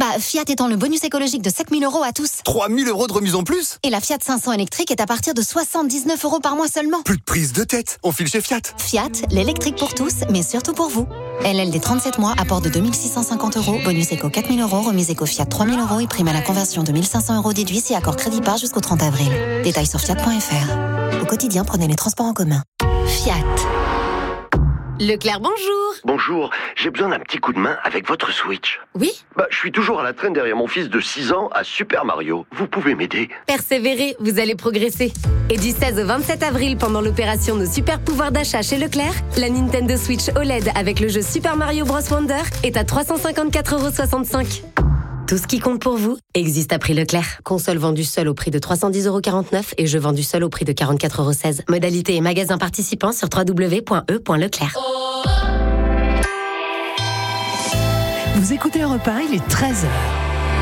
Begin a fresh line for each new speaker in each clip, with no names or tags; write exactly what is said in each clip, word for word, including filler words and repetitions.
Bah, Fiat étend le bonus écologique de sept mille euros à tous.
trois mille euros de remise en plus?
Et la Fiat cinq cents électrique est à partir de soixante-dix-neuf euros par mois seulement.
Plus de prise de tête, on file chez Fiat.
Fiat, l'électrique pour tous, mais surtout pour vous. L L D trente-sept mois, apport de deux mille six cent cinquante euros, bonus éco quatre mille euros, remise éco Fiat trois mille euros et prime à la conversion de mille cinq cents euros déduit si accord crédit par jusqu'au trente avril. Détails sur fiat point f r. Au quotidien, prenez les transports en commun. Fiat.
Leclerc, bonjour.
Bonjour, j'ai besoin d'un petit coup de main avec votre Switch.
Oui?
Bah, je suis toujours à la traîne derrière mon fils de six ans à Super Mario. Vous pouvez m'aider?
Persévérez, vous allez progresser. Et du seize au vingt-sept avril, pendant l'opération Nos Super Pouvoirs d'achat chez Leclerc, la Nintendo Switch O L E D avec le jeu Super Mario Bros Wonder est à trois cent cinquante-quatre euros soixante-cinq. Tout ce qui compte pour vous existe à prix Leclerc. Console vendue seule au prix de trois cent dix euros quarante-neuf et jeu vendu seul au prix de quarante-quatre euros seize. Modalité et magasin participants sur w w w point e point leclerc.
Vous écoutez Europe un, il est treize heures.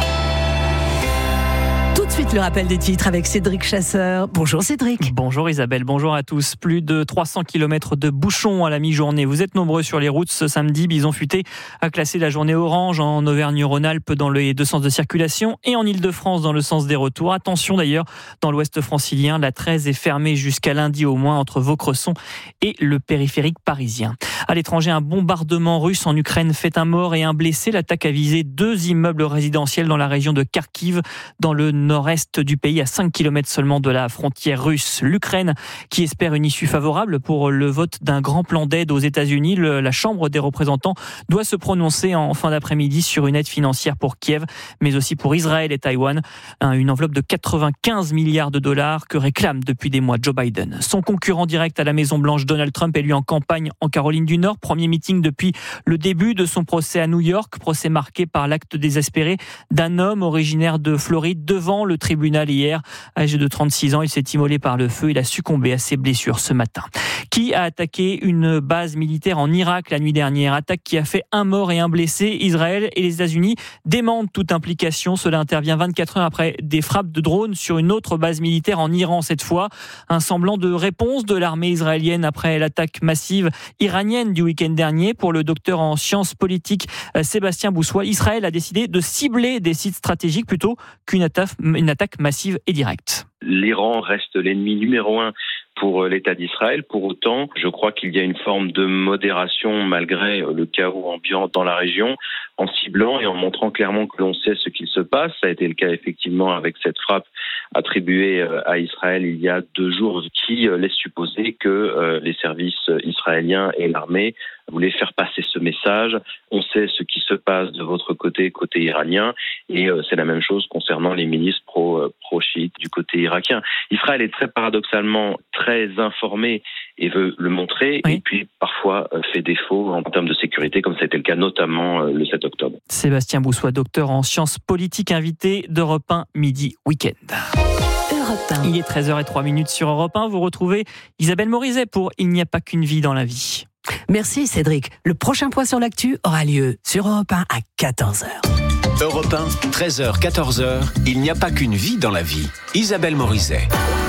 Tout de suite le rappel des titres avec Cédric Chasseur. Bonjour Cédric.
Bonjour Isabelle, bonjour à tous. Plus de trois cents kilomètres de bouchons à la mi-journée. Vous êtes nombreux sur les routes ce samedi. Bison Futé a classé la journée orange en Auvergne-Rhône-Alpes dans les deux sens de circulation et en Ile-de-France dans le sens des retours. Attention d'ailleurs, dans l'ouest francilien, la treize est fermée jusqu'à lundi au moins entre Vaucresson et le périphérique parisien. À l'étranger, un bombardement russe en Ukraine fait un mort et un blessé. L'attaque a visé deux immeubles résidentiels dans la région de Kharkiv, dans le nord-est du pays, à cinq kilomètres seulement de la frontière russe. L'Ukraine, qui espère une issue favorable pour le vote d'un grand plan d'aide aux États-Unis. Le, la Chambre des représentants doit se prononcer en fin d'après-midi sur une aide financière pour Kiev, mais aussi pour Israël et Taïwan. Une enveloppe de quatre-vingt-quinze milliards de dollars que réclame depuis des mois Joe Biden. Son concurrent direct à la Maison-Blanche, Donald Trump, est lui en campagne en Caroline du Nord. Premier meeting depuis le début de son procès à New York. Procès marqué par l'acte désespéré d'un homme originaire de Floride devant le tribunal hier. Âgé de trente-six ans, il s'est immolé par le feu. Il a succombé à ses blessures ce matin. Qui a attaqué une base militaire en Irak la nuit dernière? Attaque qui a fait un mort et un blessé. Israël et les États-Unis démentent toute implication. Cela intervient vingt-quatre heures après des frappes de drones sur une autre base militaire en Iran cette fois. Un semblant de réponse de l'armée israélienne après l'attaque massive iranienne du week-end dernier. Pour le docteur en sciences politiques Sébastien Boussois, Israël a décidé de cibler des sites stratégiques plutôt qu'une attaque, une attaque massive et directe.
L'Iran reste l'ennemi numéro un pour l'État d'Israël. Pour autant, je crois qu'il y a une forme de modération malgré le chaos ambiant dans la région, en ciblant et en montrant clairement que l'on sait ce qu'il se passe. Ça a été le cas effectivement avec cette frappe attribuée à Israël il y a deux jours, qui laisse supposer que les services israéliens et l'armée voulaient faire passer ce message. On sait ce qui se passe de votre côté, côté iranien, et c'est la même chose concernant les milices pro, pro-chiites du côté irakien. Israël est très paradoxalement très informé et veut le montrer, oui. Et puis parfois fait défaut en termes de sécurité, comme ça a été le cas notamment le sept octobre.
Sébastien Boussois, docteur en sciences politiques, invité d'Europe un Midi Week-end.
Europe un.
Il est treize heures zéro trois sur Europe un. Vous retrouvez Isabelle Morizet pour Il n'y a pas qu'une vie dans la vie.
Merci Cédric. Le prochain point sur l'actu aura lieu sur Europe un à quatorze heures.
Europe un, treize heures, quatorze heures, il n'y a pas qu'une vie dans la vie. Isabelle Morizet.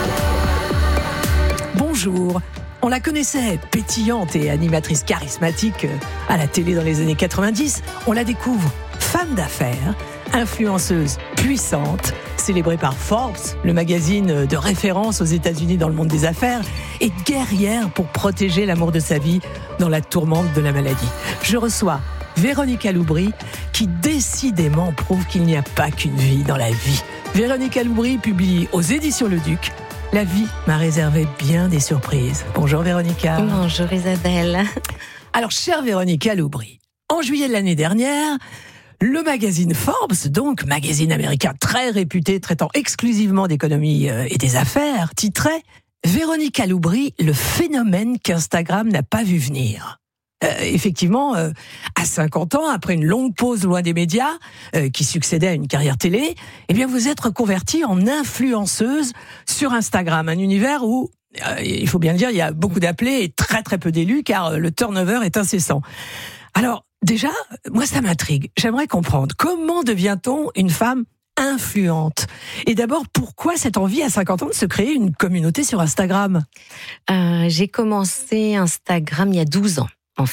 Bonjour. On la connaissait pétillante et animatrice charismatique à la télé dans les années quatre-vingt-dix. On la découvre femme d'affaires, influenceuse puissante, célébrée par Forbes, le magazine de référence aux États-Unis dans le monde des affaires, et guerrière pour protéger l'amour de sa vie dans la tourmente de la maladie. Je reçois Véronica Loubry, qui décidément prouve qu'il n'y a pas qu'une vie dans la vie. Véronica Loubry publie aux éditions Le Duc La vie m'a réservé bien des surprises. Bonjour Véronica.
Bonjour Isabelle.
Alors, chère Véronica Loubry, en juillet de l'année dernière, le magazine Forbes, donc magazine américain très réputé, traitant exclusivement d'économie et des affaires, titrait « Véronica Loubry, le phénomène qu'Instagram n'a pas vu venir ». Euh, effectivement, euh, à cinquante ans, après une longue pause loin des médias, euh, qui succédait à une carrière télé, eh bien vous êtes reconvertie en influenceuse sur Instagram, un univers où, euh, il faut bien le dire, il y a beaucoup d'appelés et très très peu d'élus, car euh, le turnover est incessant. Alors, déjà, moi ça m'intrigue. J'aimerais comprendre, comment devient-on une femme influente? Et d'abord, pourquoi cette envie à cinquante ans de se créer une communauté sur Instagram?
euh, J'ai commencé Instagram il y a douze ans. En fait.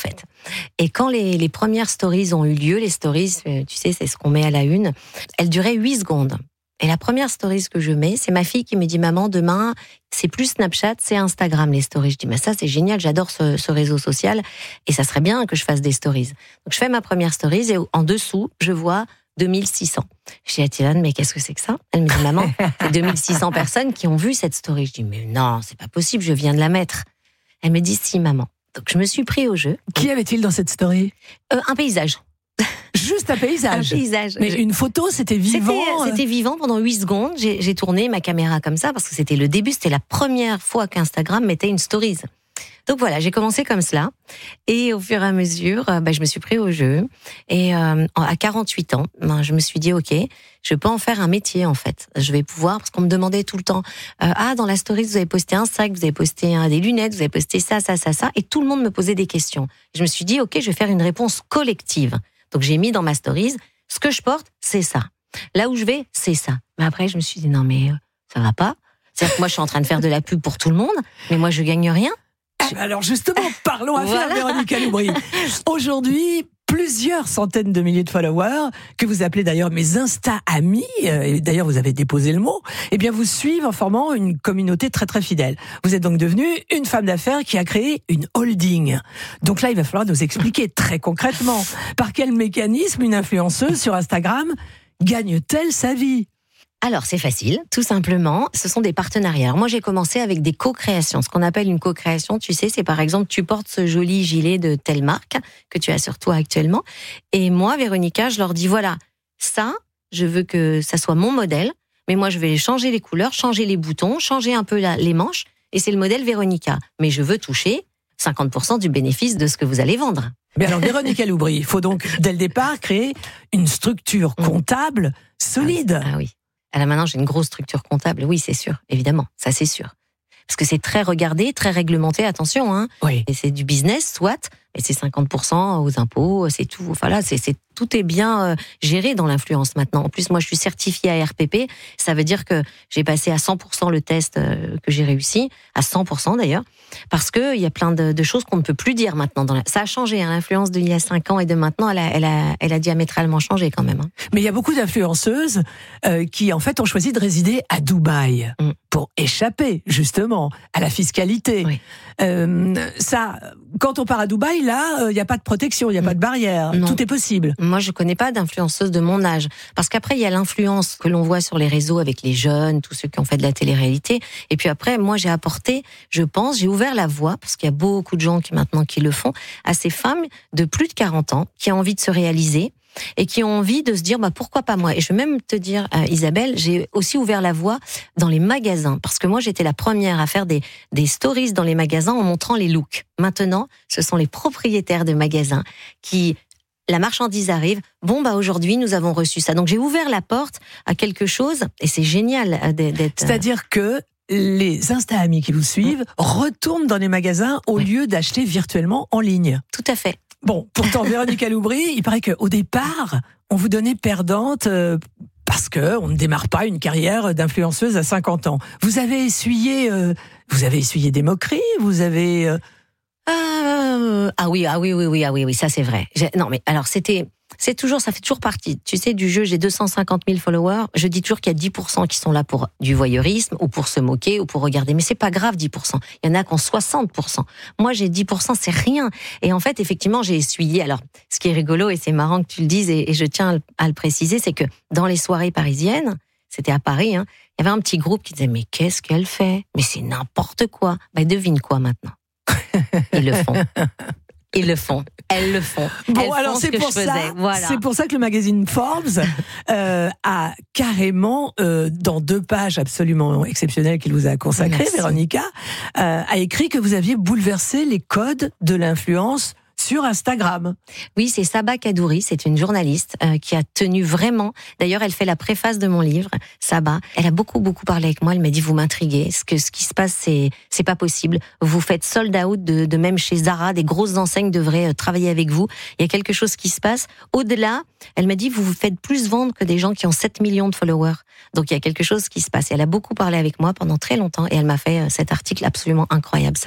Et quand les, les premières stories ont eu lieu, les stories, tu sais, c'est ce qu'on met à la une, elles duraient huit secondes. Et la première story que je mets, c'est ma fille qui me dit « Maman, demain, c'est plus Snapchat, c'est Instagram, les stories. » Je dis « Mais ça, c'est génial, j'adore ce, ce réseau social et ça serait bien que je fasse des stories. » Donc, je fais ma première story et en dessous, je vois deux mille six cents. Je dis à Tylane, mais qu'est-ce que c'est que ça? Elle me dit, maman, c'est deux mille six cents personnes qui ont vu cette story. Je dis, mais non, c'est pas possible, je viens de la mettre. Elle me dit, si, maman. Donc, je me suis pris au jeu.
Qui avait-il dans cette story?
euh, Un paysage.
Juste un paysage.
Un paysage.
Mais une photo, c'était vivant.
C'était, c'était vivant pendant huit secondes. J'ai, j'ai tourné ma caméra comme ça parce que c'était le début, c'était la première fois qu'Instagram mettait une stories. Donc voilà, j'ai commencé comme cela. Et au fur et à mesure, euh, bah, je me suis pris au jeu. Et euh, à quarante-huit ans, ben, je me suis dit, ok, je peux en faire un métier en fait. Je vais pouvoir, parce qu'on me demandait tout le temps, euh, ah, dans la story, vous avez posté un sac, vous avez posté un, des lunettes, vous avez posté ça, ça, ça, ça. Et tout le monde me posait des questions. Je me suis dit, ok, je vais faire une réponse collective. Donc j'ai mis dans ma stories, ce que je porte, c'est ça. Là où je vais, c'est ça. Mais après, je me suis dit, non mais euh, ça va pas. C'est-à-dire que moi, je suis en train de faire de la pub pour tout le monde, mais moi, je gagne rien.
Alors justement, parlons à
Voilà.
faire Véronique Aloubry. Aujourd'hui, plusieurs centaines de milliers de followers, que vous appelez d'ailleurs mes Insta-amis, euh, et d'ailleurs vous avez déposé le mot, eh bien vous suivent en formant une communauté très très fidèle. Vous êtes donc devenue une femme d'affaires qui a créé une holding. Donc là, il va falloir nous expliquer très concrètement par quel mécanisme une influenceuse sur Instagram gagne-t-elle sa vie?
Alors, c'est facile, tout simplement, ce sont des partenariats. Alors, moi, j'ai commencé avec des co-créations. Ce qu'on appelle une co-création, tu sais, c'est par exemple, tu portes ce joli gilet de telle marque que tu as sur toi actuellement. Et moi, Véronica, je leur dis, voilà, ça, je veux que ça soit mon modèle, mais moi, je vais changer les couleurs, changer les boutons, changer un peu la, les manches, et c'est le modèle Véronica. Mais je veux toucher cinquante pour cent du bénéfice de ce que vous allez vendre.
Mais alors, Véronique Aloubry, il faut donc, dès le départ, créer une structure comptable solide.
Ah oui. Ah oui. Alors maintenant, j'ai une grosse structure comptable. Oui, c'est sûr, évidemment, ça c'est sûr. Parce que c'est très regardé, très réglementé, attention. Hein.
Oui.
Et c'est du business, soit, et c'est cinquante pour cent aux impôts, c'est tout. Voilà, c'est, c'est tout est bien euh, géré dans l'influence maintenant. En plus, moi, je suis certifiée à R P P. Ça veut dire que j'ai passé à cent pour cent le test euh, que j'ai réussi, à cent pour cent d'ailleurs, parce que il y a plein de, de choses qu'on ne peut plus dire maintenant. Dans la... Ça a changé, hein, l'influence d'il y a cinq ans et de maintenant, elle a, elle a, elle a diamétralement changé quand même. Hein.
Mais il y a beaucoup d'influenceuses euh, qui, en fait, ont choisi de résider à Dubaï mm. pour échapper, justement, à la fiscalité.
Oui.
Euh, ça, quand on part à Dubaï, là, il euh, n'y a pas de protection, il n'y a mm. pas de barrière. Non. Tout est possible.
Moi, je connais pas d'influenceuse de mon âge. Parce qu'après, il y a l'influence que l'on voit sur les réseaux avec les jeunes, tous ceux qui ont fait de la télé-réalité. Et puis après, moi, j'ai apporté, je pense, j'ai ouvert la voie, parce qu'il y a beaucoup de gens qui maintenant qui le font, à ces femmes de plus de quarante ans qui ont envie de se réaliser et qui ont envie de se dire, bah, pourquoi pas moi? Et je vais même te dire, euh, Isabelle, j'ai aussi ouvert la voie dans les magasins. Parce que moi, j'étais la première à faire des, des stories dans les magasins en montrant les looks. Maintenant, ce sont les propriétaires de magasins qui... La marchandise arrive. Bon, bah, aujourd'hui, nous avons reçu ça. Donc, j'ai ouvert la porte à quelque chose, et c'est génial d'être...
C'est-à-dire que les Insta-amis qui vous suivent mmh. retournent dans les magasins au oui. lieu d'acheter virtuellement en ligne.
Tout à fait.
Bon, pourtant, Véronique Aloubry, il paraît qu'au départ, on vous donnait perdante euh, parce que on ne démarre pas une carrière d'influenceuse à cinquante ans. Vous avez essuyé, euh, vous avez essuyé des moqueries, vous avez... Euh...
Euh, ah oui, ah oui, oui, oui, ah oui, oui, ça c'est vrai. J'ai, non, mais alors c'était, c'est toujours, ça fait toujours partie. Tu sais, du jeu. J'ai deux cent cinquante mille followers. Je dis toujours qu'il y a dix pour cent qui sont là pour du voyeurisme ou pour se moquer ou pour regarder. Mais c'est pas grave, dix pour cent. Il y en a qui ont soixante pour cent. Moi, j'ai dix pour cent, c'est rien. Et en fait, effectivement, j'ai essuyé. Alors, ce qui est rigolo et c'est marrant que tu le dises et, et je tiens à le préciser, c'est que dans les soirées parisiennes, c'était à Paris, hein, il y avait un petit groupe qui disait mais qu'est-ce qu'elle fait? Mais c'est n'importe quoi. Bah devine quoi maintenant? Ils le font. Ils le font. Elles le font.
Bon,
Elles
alors
font
c'est
ce que
pour
je
ça.
faisais. Voilà. C'est
pour ça que le magazine Forbes euh, a carrément, euh, dans deux pages absolument exceptionnelles qu'il vous a consacrées, Véronica, euh, a écrit que vous aviez bouleversé les codes de l'influence sur Instagram.
Oui, c'est Saba Kadouri, c'est une journaliste euh, qui a tenu vraiment. D'ailleurs, elle fait la préface de mon livre, Saba. Elle a beaucoup beaucoup parlé avec moi. Elle m'a dit vous m'intriguez. Ce que ce qui se passe, c'est c'est pas possible. Vous faites sold out de, de même chez Zara, des grosses enseignes devraient euh, travailler avec vous. Il y a quelque chose qui se passe. Au-delà, elle m'a dit vous vous faites plus vendre que des gens qui ont sept millions de followers. Donc il y a quelque chose qui se passe. Et elle a beaucoup parlé avec moi pendant très longtemps et elle m'a fait euh, cet article absolument incroyable, Saba.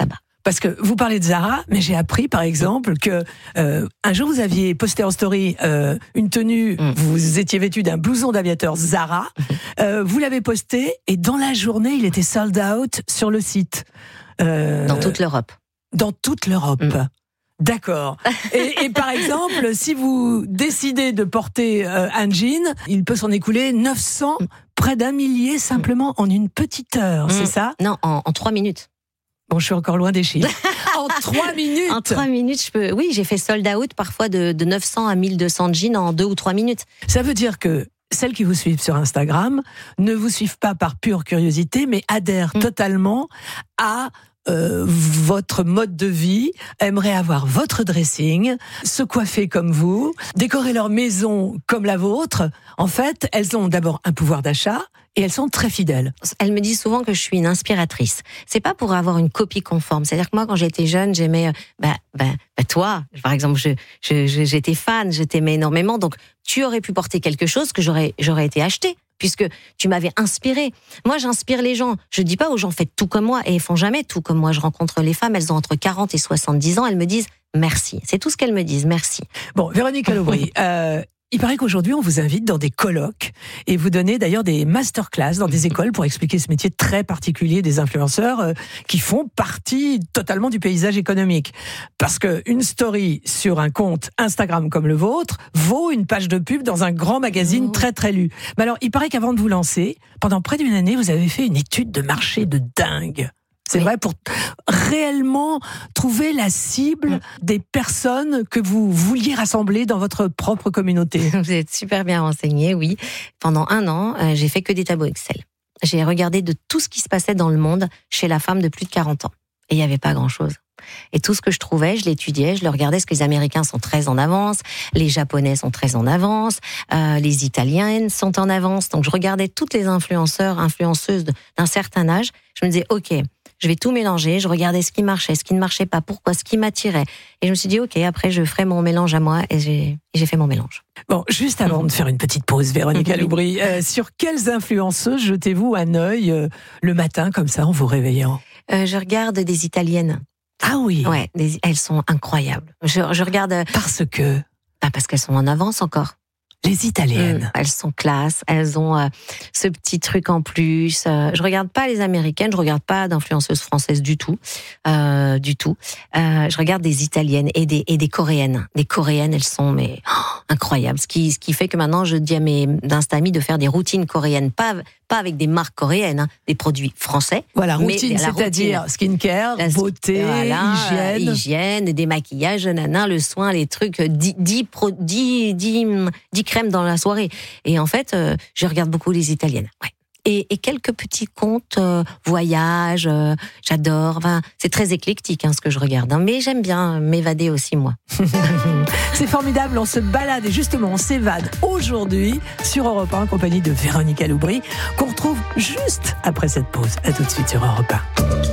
Parce que vous parlez de Zara, mais j'ai appris par exemple que euh, un jour vous aviez posté en story euh, une tenue, mm. vous étiez vêtu d'un blouson d'aviateur Zara, euh, vous l'avez posté et dans la journée il était sold out sur le site.
Euh, dans toute l'Europe.
Dans toute l'Europe. Mm. D'accord. Et, et par exemple, si vous décidez de porter euh, un jean, il peut s'en écouler neuf cents, près d'un millier simplement en une petite heure, mmh. c'est ça ?
Non, en, en trois minutes.
Bon, je suis encore loin des chiffres. En trois minutes.
En trois minutes, je peux. Oui, j'ai fait sold out parfois de, de neuf cents à mille deux cents jeans en deux ou trois minutes.
Ça veut dire que celles qui vous suivent sur Instagram ne vous suivent pas par pure curiosité, mais adhèrent mmh. totalement à Euh, votre mode de vie, aimeraient avoir votre dressing, se coiffer comme vous, décorer leur maison comme la vôtre. En fait, elles ont d'abord un pouvoir d'achat et elles sont très fidèles.
Elles me disent souvent que je suis une inspiratrice. C'est pas pour avoir une copie conforme. C'est-à-dire que moi, quand j'étais jeune, j'aimais, bah, bah, bah toi, par exemple, je, je, je, j'étais fan, je t'aimais énormément. Donc, tu aurais pu porter quelque chose que j'aurais, j'aurais été acheté. Puisque tu m'avais inspiré. Moi, j'inspire les gens. Je dis pas aux gens, faites tout comme moi. Et ils font jamais tout comme moi. Je rencontre les femmes, elles ont entre quarante et soixante-dix ans. Elles me disent merci. C'est tout ce qu'elles me disent, merci.
Bon, Véronique Aubry, euh, il paraît qu'aujourd'hui, on vous invite dans des colloques et vous donnez d'ailleurs des masterclass dans des écoles pour expliquer ce métier très particulier des influenceurs euh, qui font partie totalement du paysage économique. Parce que une story sur un compte Instagram comme le vôtre vaut une page de pub dans un grand magazine très très lu. Mais alors, il paraît qu'avant de vous lancer, pendant près d'une année, vous avez fait une étude de marché de dingue. C'est oui. vrai, pour réellement trouver la cible mmh. des personnes que vous vouliez rassembler dans votre propre communauté.
Vous êtes super bien renseigné, oui. Pendant un an, euh, j'ai fait que des tableaux Excel. J'ai regardé de tout ce qui se passait dans le monde chez la femme de plus de quarante ans. Et il n'y avait pas grand-chose. Et tout ce que je trouvais, je l'étudiais, je le regardais, parce que les Américains sont très en avance, les Japonais sont très en avance, euh, les Italiennes sont en avance. Donc je regardais toutes les influenceurs, influenceuses d'un certain âge. Je me disais, ok, je vais tout mélanger. Je regardais ce qui marchait, ce qui ne marchait pas, pourquoi, ce qui m'attirait. Et je me suis dit, ok, après je ferai mon mélange à moi. Et j'ai, et j'ai fait mon mélange.
Bon, juste avant de faire une petite pause, Véronique Aubry, euh, sur quelles influenceuses jetez-vous un œil euh, le matin, comme ça, en vous réveillant ?
euh, Je regarde des Italiennes.
Ah oui.
Ouais, des, elles sont incroyables. Je, je regarde.
Parce que.
Ah, parce qu'elles sont en avance encore.
Les Italiennes.
Mmh, elles sont classe, elles ont euh, ce petit truc en plus. Euh, je regarde pas les Américaines, je regarde pas d'influenceuses françaises du tout, euh, du tout. Euh, je regarde des Italiennes et des et des Coréennes. Des Coréennes, elles sont mais oh, incroyables. Ce qui ce qui fait que maintenant je dis à mes d'insta-amis de faire des routines coréennes, pas pas avec des marques coréennes, hein, des produits français.
Voilà, routine, c'est-à-dire routine, skincare, la, beauté, voilà, hygiène,
hygiène, des maquillages, nanan, le soin, les trucs, dix dix dix dix crème dans la soirée. Et en fait, euh, je regarde beaucoup les Italiennes. Ouais. Et, et quelques petits comptes, euh, voyages, euh, j'adore. Enfin, c'est très éclectique hein, ce que je regarde. Hein, mais j'aime bien m'évader aussi, moi.
C'est formidable, on se balade et justement, on s'évade aujourd'hui sur Europe un en compagnie de Véronique Aubry, qu'on retrouve juste après cette pause. À tout de suite sur Europe un.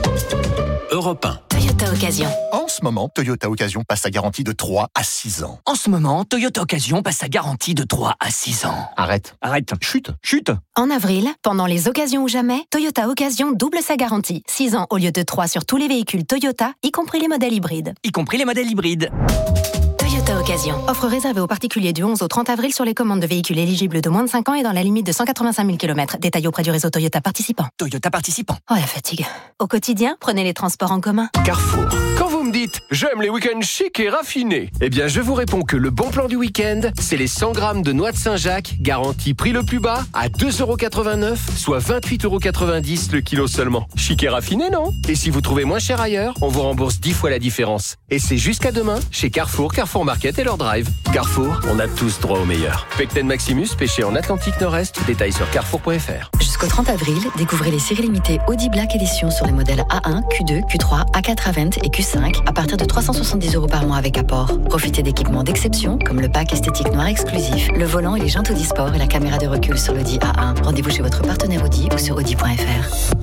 Europe un.
Toyota Occasion.
En ce moment, Toyota Occasion passe sa garantie de trois à six ans.
En ce moment, Toyota Occasion passe sa garantie de trois à six ans.
Arrête.
Arrête. Chute. Chute.
En avril, pendant les occasions ou jamais, Toyota Occasion double sa garantie. six ans au lieu de trois sur tous les véhicules Toyota, y compris les modèles hybrides.
Y compris les modèles hybrides.
Toyota Occasion. Offre réservée aux particuliers du onze au trente avril sur les commandes de véhicules éligibles de moins de cinq ans et dans la limite de cent quatre-vingt-cinq mille kilomètres. Détail auprès du réseau Toyota participant.
Toyota participant.
Oh la fatigue. Au quotidien, prenez les transports en commun.
Carrefour. Quand vous me dites « j'aime les week-ends chics et raffinés », eh bien je vous réponds que le bon plan du week-end, c'est les cent grammes de noix de Saint-Jacques, garantie prix le plus bas à deux euros quatre-vingt-neuf, soit vingt-huit euros quatre-vingt-dix le kilo seulement. Chic et raffiné, non ? Et si vous trouvez moins cher ailleurs, on vous rembourse dix fois la différence. Et c'est jusqu'à demain chez Carrefour, Carrefour Market et leur drive. Carrefour, on a tous droit au meilleur. Pecten Maximus, pêché en Atlantique Nord-Est, détail sur carrefour point f r.
Jusqu'au trente avril, découvrez les séries limitées Audi Black Edition sur les modèles A un, Q deux, Q trois, A quatre Avant et Q cinq à partir de trois cent soixante-dix euros par mois avec apport. Profitez d'équipements d'exception comme le pack esthétique noir exclusif, le volant et les jantes Audi Sport et la caméra de recul sur l'Audi A un. Rendez-vous chez votre partenaire Audi ou sur audi point f r.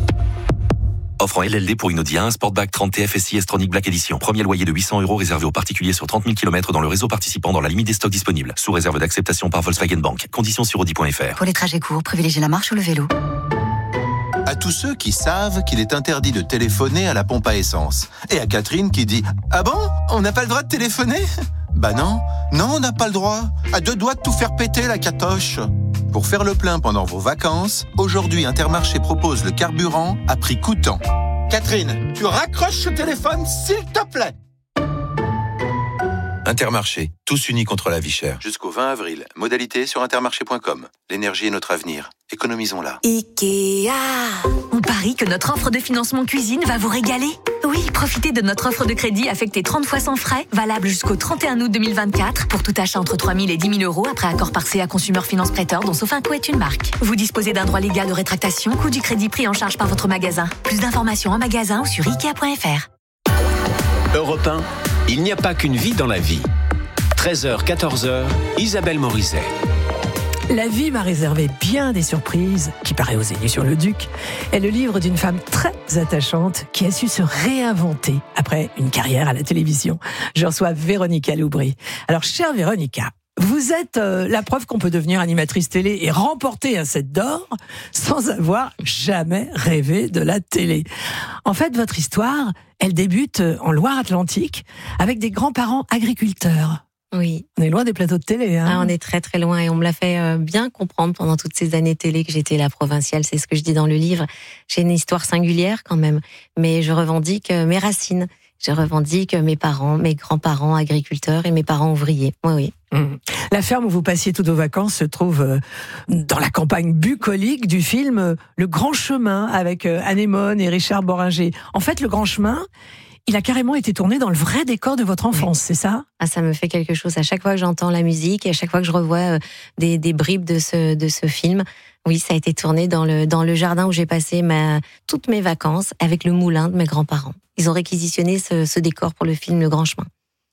Offre en L L D pour une Audi A un Sportback trente T F S I S-Tronic Black Edition. Premier loyer de huit cents euros réservé aux particuliers sur trente mille kilomètres dans le réseau participant dans la limite des stocks disponibles. Sous réserve d'acceptation par Volkswagen Bank. Conditions sur audi point f r.
Pour les trajets courts, privilégiez la marche ou le vélo.
À tous ceux qui savent qu'il est interdit de téléphoner à la pompe à essence. Et à Catherine qui dit « Ah bon ? On n'a pas le droit de téléphoner ?» Bah non, non, on n'a pas le droit. À deux doigts de tout faire péter, la catoche. Pour faire le plein pendant vos vacances, aujourd'hui Intermarché propose le carburant à prix coûtant. Catherine, tu raccroches ce téléphone, s'il te plaît. Intermarché, tous unis contre la vie chère. Jusqu'au vingt avril. Modalité sur intermarché point com. L'énergie est notre avenir. Économisons-la.
Ikea. On parie que notre offre de financement cuisine va vous régaler. Oui, profitez de notre offre de crédit affectée trente fois sans frais, valable jusqu'au trente et un août deux mille vingt-quatre, pour tout achat entre trois mille et dix mille euros après accord par C A Consumer Finance Prêteur, dont Sofinco est une marque. Vous disposez d'un droit légal de rétractation, coût du crédit pris en charge par votre magasin. Plus d'informations en magasin ou sur ikea point f r.
Europe un, il n'y a pas qu'une vie dans la vie. treize heures, quatorze heures, Isabelle Morizet.
La vie m'a réservé bien des surprises, qui paraît aux éditions Le Duc, est le livre d'une femme très attachante qui a su se réinventer après une carrière à la télévision. Je reçois Véronica Loubry. Alors, chère Véronica, vous êtes euh, la preuve qu'on peut devenir animatrice télé et remporter un set d'or sans avoir jamais rêvé de la télé. En fait, votre histoire, elle débute en Loire-Atlantique avec des grands-parents agriculteurs.
Oui.
On est loin des plateaux de télé. Hein.
Ah, on est très très loin et on me l'a fait euh, bien comprendre pendant toutes ces années télé que j'étais la provinciale. C'est ce que je dis dans le livre. J'ai une histoire singulière quand même, mais je revendique euh, mes racines. Je revendique mes parents, mes grands-parents agriculteurs et mes parents ouvriers. Oui, oui.
Mmh. La ferme où vous passiez toutes vos vacances se trouve euh, dans la campagne bucolique du film euh, Le Grand Chemin avec euh, Anémone et Richard Boringer. En fait, Le Grand Chemin, il a carrément été tourné dans le vrai décor de votre enfance, oui. C'est ça ?
Ah, ça me fait quelque chose. À chaque fois que j'entends la musique et à chaque fois que je revois euh, des, des bribes de ce, de ce film, oui, ça a été tourné dans le, dans le jardin où j'ai passé ma, toutes mes vacances avec le moulin de mes grands-parents. Ils ont réquisitionné ce, ce décor pour le film Le Grand Chemin.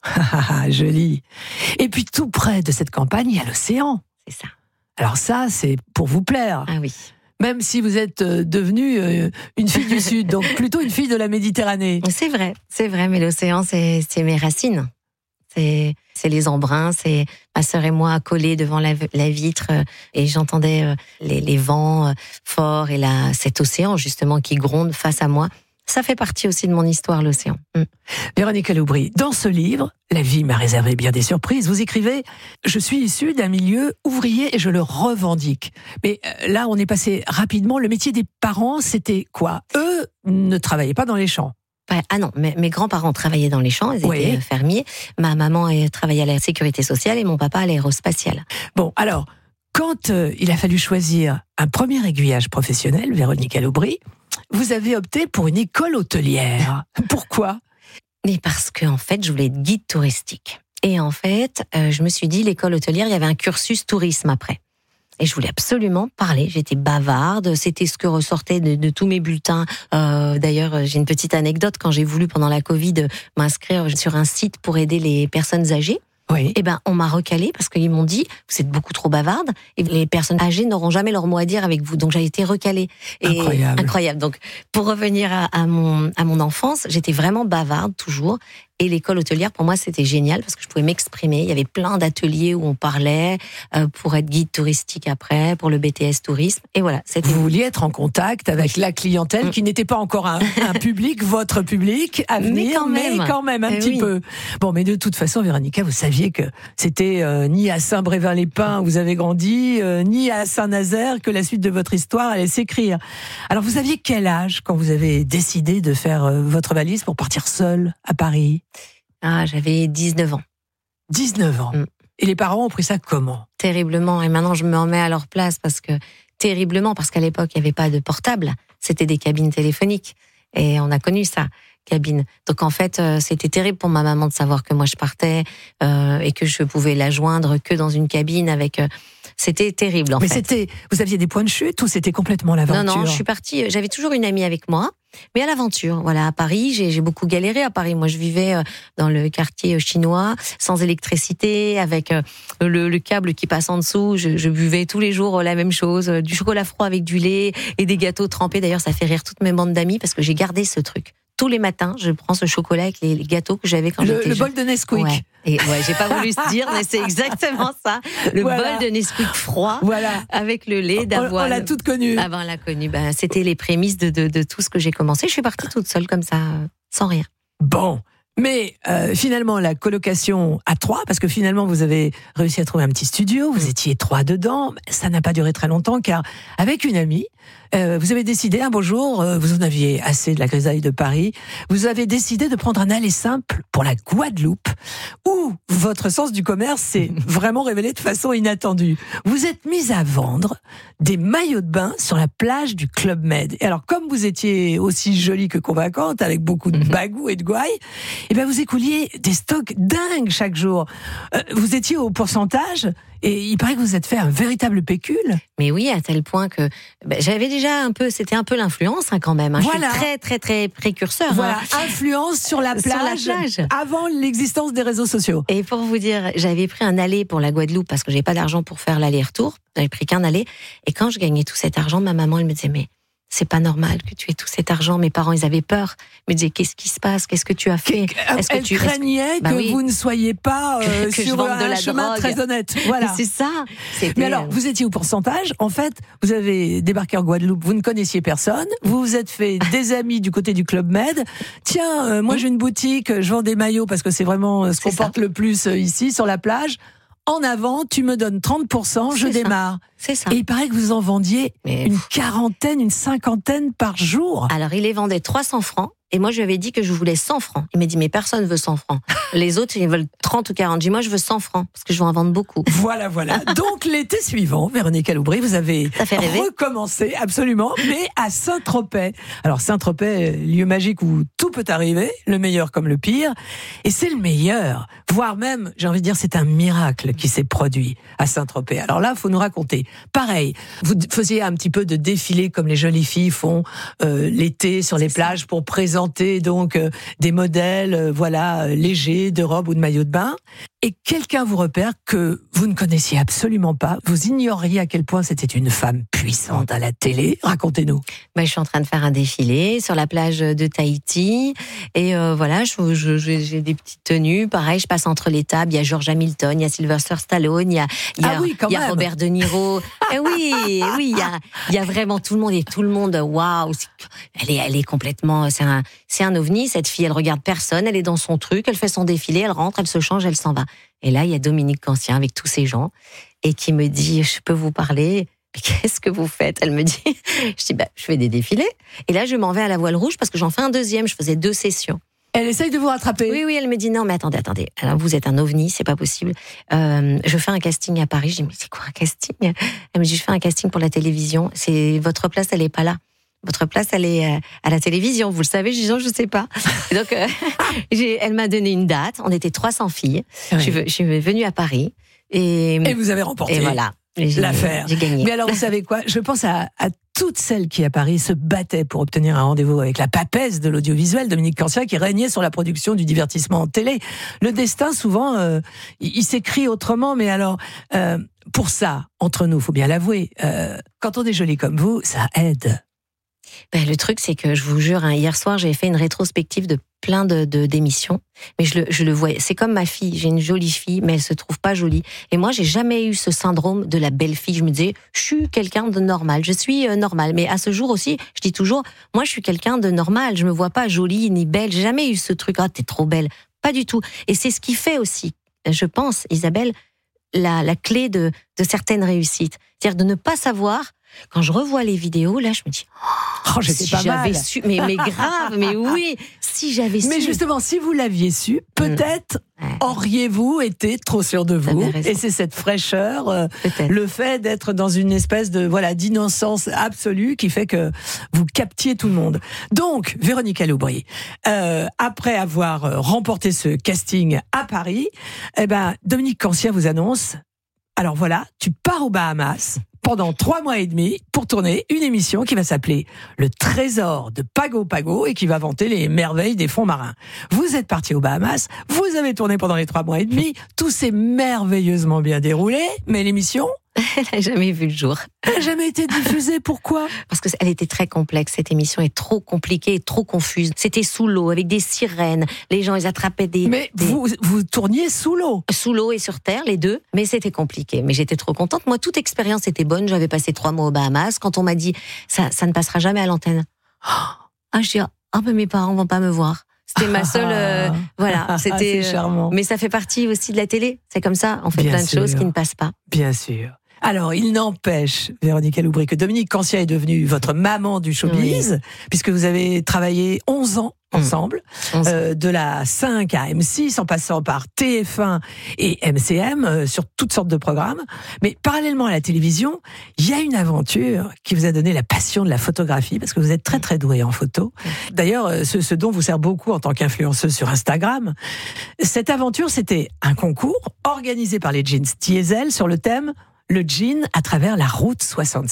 Ah, joli. Et puis tout près de cette campagne, il y a l'océan.
C'est ça.
Alors ça, c'est pour vous plaire.
Ah oui.
Même si vous êtes devenue une fille du Sud, donc plutôt une fille de la Méditerranée.
C'est vrai, c'est vrai, mais l'océan, c'est, c'est mes racines. C'est, c'est les embruns, c'est ma sœur et moi collés devant la, la vitre et j'entendais les, les vents forts et la, cet océan justement qui gronde face à moi. Ça fait partie aussi de mon histoire, l'océan. Mm.
Véronica Loubry, dans ce livre, La vie m'a réservé bien des surprises, vous écrivez « Je suis issue d'un milieu ouvrier et je le revendique ». Mais là, on est passé rapidement. Le métier des parents, c'était quoi ? Eux ne travaillaient pas dans les champs.
Ah non, mes, mes grands-parents travaillaient dans les champs, ils étaient oui. fermiers. Ma maman travaillait à la sécurité sociale et mon papa à l'aérospatiale.
Bon, alors, quand euh, il a fallu choisir un premier aiguillage professionnel, Véronica Loubry, vous avez opté pour une école hôtelière. Pourquoi ?
Mais parce que en fait, je voulais être guide touristique. Et en fait, euh, je me suis dit, l'école hôtelière, il y avait un cursus tourisme après. Et je voulais absolument parler. J'étais bavarde. C'était ce que ressortait de, de tous mes bulletins. Euh, d'ailleurs, j'ai une petite anecdote. Quand j'ai voulu, pendant la Covid, m'inscrire sur un site pour aider les personnes âgées, oui. Eh ben, on m'a recalé parce qu'ils m'ont dit, vous êtes beaucoup trop bavarde et les personnes âgées n'auront jamais leur mot à dire avec vous. Donc, j'ai été recalée. Et
incroyable.
Incroyable. Donc, pour revenir à, à mon, à mon enfance, j'étais vraiment bavarde, toujours. Et l'école hôtelière, pour moi, c'était génial parce que je pouvais m'exprimer. Il y avait plein d'ateliers où on parlait euh, pour être guide touristique après, pour le B T S tourisme. Et voilà. C'était...
Vous vouliez être en contact avec oui. la clientèle mmh. qui n'était pas encore un, un public, votre public à venir,
mais quand même,
mais quand même un
eh
petit
oui.
peu. Bon, mais de toute façon, Véronica, vous saviez que c'était euh, ni à Saint-Brévin-les-Pins où vous avez grandi, euh, ni à Saint-Nazaire que la suite de votre histoire allait s'écrire. Alors, vous aviez quel âge quand vous avez décidé de faire euh, votre valise pour partir seule à Paris ?
Ah, j'avais dix-neuf ans.
dix-neuf ans. Mm. Et les parents ont pris ça comment ?
Terriblement. Et maintenant, je me remets à leur place parce que, terriblement, parce qu'à l'époque, il n'y avait pas de portable. C'était des cabines téléphoniques. Et on a connu ça, cabine. Donc, en fait, euh, c'était terrible pour ma maman de savoir que moi, je partais euh, et que je pouvais la joindre que dans une cabine avec... Euh, C'était terrible, en
Mais
fait.
Mais c'était, vous aviez des points de chute ou c'était complètement l'aventure ?
Non, non, je suis partie. J'avais toujours une amie avec moi, mais à l'aventure. Voilà, à Paris, j'ai, j'ai beaucoup galéré à Paris. Moi, je vivais dans le quartier chinois, sans électricité, avec le, le câble qui passe en dessous. Je, je buvais tous les jours la même chose, du chocolat froid avec du lait et des gâteaux trempés. D'ailleurs, ça fait rire toutes mes bandes d'amis parce que j'ai gardé ce truc. tous les matins, je prends ce chocolat avec les, les gâteaux que j'avais quand
le,
j'étais
le
jeune.
bol de Nesquik.
Ouais. Et ouais, j'ai pas voulu se dire, mais c'est exactement ça. Le voilà. bol de Nesquik froid,
voilà.
avec le lait d'avoine.
On, on l'a toute connue.
Ah ben, on l'a connue. Ben, c'était les prémices de, de, de tout ce que j'ai commencé. Je suis partie toute seule comme ça, sans rien.
Bon. Mais euh, finalement, la colocation à trois, parce que finalement, vous avez réussi à trouver un petit studio, vous étiez trois dedans, ça n'a pas duré très longtemps, car avec une amie, euh, vous avez décidé, un beau jour, euh, vous en aviez assez de la grisaille de Paris, vous avez décidé de prendre un aller simple pour la Guadeloupe, où votre sens du commerce s'est vraiment révélé de façon inattendue. Vous êtes mise à vendre des maillots de bain sur la plage du Club Med. Et alors, comme vous étiez aussi jolie que convaincante, avec beaucoup de bagou et de gouaille, eh ben vous écouliez des stocks dingues chaque jour. Euh, vous étiez au pourcentage et il paraît que vous êtes fait un véritable pécule.
Mais oui, à tel point que ben, j'avais déjà un peu, c'était un peu l'influence hein, quand même. Hein.
Voilà.
Je suis très très très précurseur.
Voilà,
hein.
influence sur la, plage,
sur la plage
avant l'existence des réseaux sociaux.
Et pour vous dire, j'avais pris un aller pour la Guadeloupe parce que j'avais pas d'argent pour faire l'aller-retour. J'avais pris qu'un aller. Et quand je gagnais tout cet argent, ma maman elle me disait mais c'est pas normal que tu aies tout cet argent. Mes parents, ils avaient peur. Ils me disaient, qu'est-ce qui se passe? Qu'est-ce que tu as fait?
Est-ce que Elle tu craignait que, bah oui. vous ne soyez pas euh,
que
sur un
de la
chemin
drogue.
très honnête. Voilà.
C'est ça.
Mais alors, vous étiez au pourcentage. En fait, vous avez débarqué en Guadeloupe, vous ne connaissiez personne. Vous vous êtes fait des amis du côté du Club Med. Tiens, euh, moi j'ai une boutique, je vends des maillots parce que c'est vraiment ce qu'on porte le plus ici, sur la plage. En avant, tu me donnes trente pour cent, je
c'est
démarre.
Ça. C'est ça.
Et il paraît que vous en vendiez
Mais...
une quarantaine, une cinquantaine par jour.
Alors, il les vendait trois cents francs. Et moi, je lui avais dit que je voulais cent francs. Il m'a dit, mais personne ne veut cent francs. Les autres, ils veulent trente ou quarante. J'ai dit, moi, je veux cent francs, parce que je veux en vendre beaucoup.
Voilà, voilà. Donc, l'été suivant, Véronique Aloubry, vous avez recommencé, absolument, mais à Saint-Tropez. Alors, Saint-Tropez, lieu magique où tout peut arriver, le meilleur comme le pire. Et c'est le meilleur. Voire même, j'ai envie de dire, c'est un miracle qui s'est produit à Saint-Tropez. Alors là, il faut nous raconter. Pareil, vous faisiez un petit peu de défilé comme les jolies filles font euh, l'été sur les plages pour présenter donc euh, des modèles euh, voilà euh, légers de robes ou de maillots de bain, et quelqu'un vous repère que vous ne connaissiez absolument pas, vous ignoriez à quel point c'était une femme puissante à la télé. Racontez-nous.
Ben, je suis en train de faire un défilé sur la plage de Tahiti et euh, voilà, je, je, j'ai des petites tenues, pareil, je passe entre les tables, il y a George Hamilton, il y a Sylvester Stallone, il y a, il y a,
ah oui, quand
il y a
même.
Robert De Niro. Et oui, oui, il y a, il y a vraiment tout le monde et tout le monde, waouh, elle est, elle est complètement, c'est un, c'est un ovni, cette fille, elle regarde personne, elle est dans son truc, elle fait son défilé, elle rentre, elle se change, elle s'en va. Et là, il y a Dominique Cancien avec tous ces gens et qui me dit, je peux vous parler? Qu'est-ce que vous faites? Elle me dit, je dis, bah, je fais des défilés. Et là, je m'en vais à la Voile Rouge parce que j'en fais un deuxième, je faisais deux sessions.
Elle essaye de vous rattraper.
Oui, oui, elle me dit, non, mais attendez, attendez. Alors, vous êtes un ovni, c'est pas possible. Euh, je fais un casting à Paris. Je dis, mais c'est quoi un casting? Elle me dit, je fais un casting pour la télévision. C'est, votre place, elle est pas là. Votre place, elle est à la télévision. Vous le savez? Je dis, non, je sais pas. Et donc, euh, j'ai, elle m'a donné une date. On était trois cents filles. Oui. Je, je suis venue à Paris. Et,
et vous avez remporté.
Et voilà.
J'ai, l'affaire.
J'ai gagné.
Mais alors, vous savez quoi? Je pense à, à toutes celles qui, à Paris, se battaient pour obtenir un rendez-vous avec la papesse de l'audiovisuel, Dominique Cancien, qui régnait sur la production du divertissement en télé. Le destin, souvent, euh, il, il s'écrit autrement, mais alors, euh, pour ça, entre nous, faut bien l'avouer, euh, quand on est jolie comme vous, ça aide.
Ben, le truc, c'est que je vous jure, hein, hier soir, j'ai fait une rétrospective de plein de, de d'émissions, mais je le, je le voyais. C'est comme ma fille, j'ai une jolie fille, mais elle se trouve pas jolie. Et moi, j'ai jamais eu ce syndrome de la belle fille. Je me disais, je suis quelqu'un de normal, je suis euh, normal. Mais à ce jour aussi, je dis toujours, moi, je suis quelqu'un de normal. Je me vois pas jolie ni belle. J'ai jamais eu ce truc, ah, t'es trop belle. Pas du tout. Et c'est ce qui fait aussi, je pense, Isabelle, la, la clé de, de certaines réussites. C'est-à-dire de ne pas savoir. Quand je revois les vidéos, là, je me dis, oh,
oh j'étais
si
pas
j'avais
mal.
su, mais, mais grave, mais oui, si j'avais su.
Mais justement, si vous l'aviez su, peut-être mmh. auriez-vous été trop sûr de vous. Et c'est cette fraîcheur, euh, le fait d'être dans une espèce de voilà d'innocence absolue qui fait que vous captiez tout le monde. Donc, Véronique Aloubry, euh, après avoir remporté ce casting à Paris, eh ben Dominique Cancien vous annonce. Alors voilà, tu pars aux Bahamas pendant trois mois et demi pour tourner une émission qui va s'appeler Le Trésor de Pago Pago et qui va vanter les merveilles des fonds marins. Vous êtes parti aux Bahamas, vous avez tourné pendant les trois mois et demi, tout s'est merveilleusement bien déroulé, mais l'émission,
Elle n'a jamais vu le jour.
Elle n'a jamais été diffusée, pourquoi ?
Parce qu'elle était très complexe, cette émission est trop compliquée et trop confuse. C'était sous l'eau, avec des sirènes, les gens, ils attrapaient des...
Mais
des...
Vous, vous tourniez sous l'eau ?
Sous l'eau et sur terre, les deux, mais c'était compliqué. Mais j'étais trop contente. Moi, toute expérience était bonne, j'avais passé trois mois aux Bahamas. Quand on m'a dit, ça, ça ne passera jamais à l'antenne. Ah, je dis, ah, mais mes parents vont pas me voir. C'était ma seule, euh, voilà, c'était.
C'est charmant.
Euh, mais ça fait partie aussi de la télé. C'est comme ça, on fait
Bien
plein de
sûr.
choses qui ne passent pas.
Bien sûr. Alors, il n'empêche, Véronique Aloubry, que Dominique Cancia est devenue votre maman du showbiz, oui. puisque vous avez travaillé onze ans ensemble, mmh. euh, de la cinq à M six, en passant par T F un et M C M, euh, sur toutes sortes de programmes. Mais parallèlement à la télévision, il y a une aventure qui vous a donné la passion de la photographie, parce que vous êtes très très douée en photo. D'ailleurs, ce, ce dont vous sert beaucoup en tant qu'influenceuse sur Instagram. Cette aventure, c'était un concours organisé par les jeans Diesel sur le thème « Le jean à travers la route soixante-six ».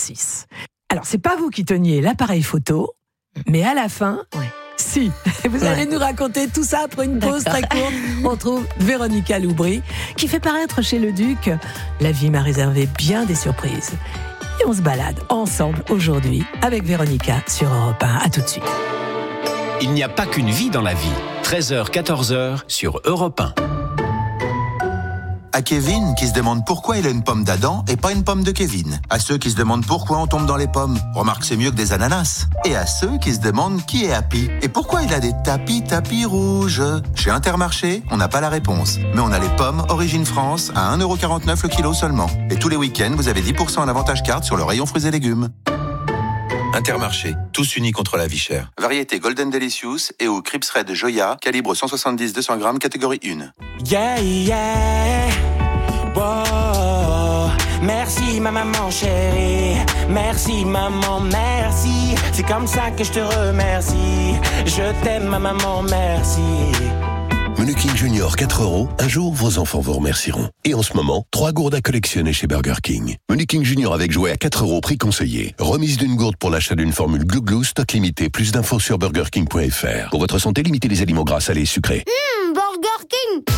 Alors, c'est pas vous qui teniez l'appareil photo, mais à la fin... Ouais. Si, vous ouais. allez nous raconter tout ça après une pause D'accord. très courte. On trouve Véronique Aloubry qui fait paraître chez Le Duc « La vie m'a réservé bien des surprises ». Et on se balade ensemble aujourd'hui avec Véronica sur Europe un. À tout de suite.
Il n'y a pas qu'une vie dans la vie. treize heures, quatorze heures sur Europe un.
À Kevin, qui se demande pourquoi il a une pomme d'Adam et pas une pomme de Kevin. À ceux qui se demandent pourquoi on tombe dans les pommes. Remarque, c'est mieux que des ananas. Et à ceux qui se demandent qui est Happy et pourquoi il a des tapis tapis rouges. Chez Intermarché, on n'a pas la réponse. Mais on a les pommes Origine France à un euro quarante-neuf le kilo seulement. Et tous les week-ends, vous avez dix pour cent en avantage carte sur le rayon fruits et légumes. Intermarché, tous unis contre la vie chère. Variété Golden Delicious et au Crips Red Joya, calibre cent soixante-dix deux cents grammes, catégorie un.
Yeah, yeah, wow. Merci ma maman chérie, merci maman, merci. C'est comme ça que je te remercie. Je t'aime ma maman, merci.
Menu King Junior quatre euros, un jour vos enfants vous remercieront. Et en ce moment, trois gourdes à collectionner chez Burger King. Menu King Junior avec jouet à quatre euros, prix conseillé. Remise d'une gourde pour l'achat d'une formule Glou Glou, stock limité. Plus d'infos sur burger king point f r. Pour votre santé, limitez les aliments gras, salés et sucrés.
Mmh, Burger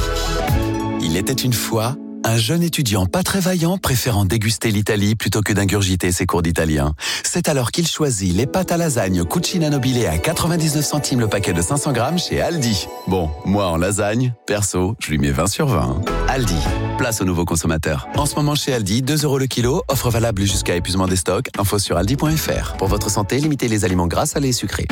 King.
Il était une fois un jeune étudiant pas très vaillant préférant déguster l'Italie plutôt que d'ingurgiter ses cours d'italien. C'est alors qu'il choisit les pâtes à lasagne Cucina Nobile à quatre-vingt-dix-neuf centimes le paquet de cinq cents grammes chez Aldi. Bon, moi en lasagne, perso, je lui mets vingt sur vingt. Aldi, place aux nouveaux consommateurs. En ce moment chez Aldi, deux euros le kilo, offre valable jusqu'à épuisement des stocks. Info sur aldi point f r. Pour votre santé, limitez les aliments gras, salés et sucrés.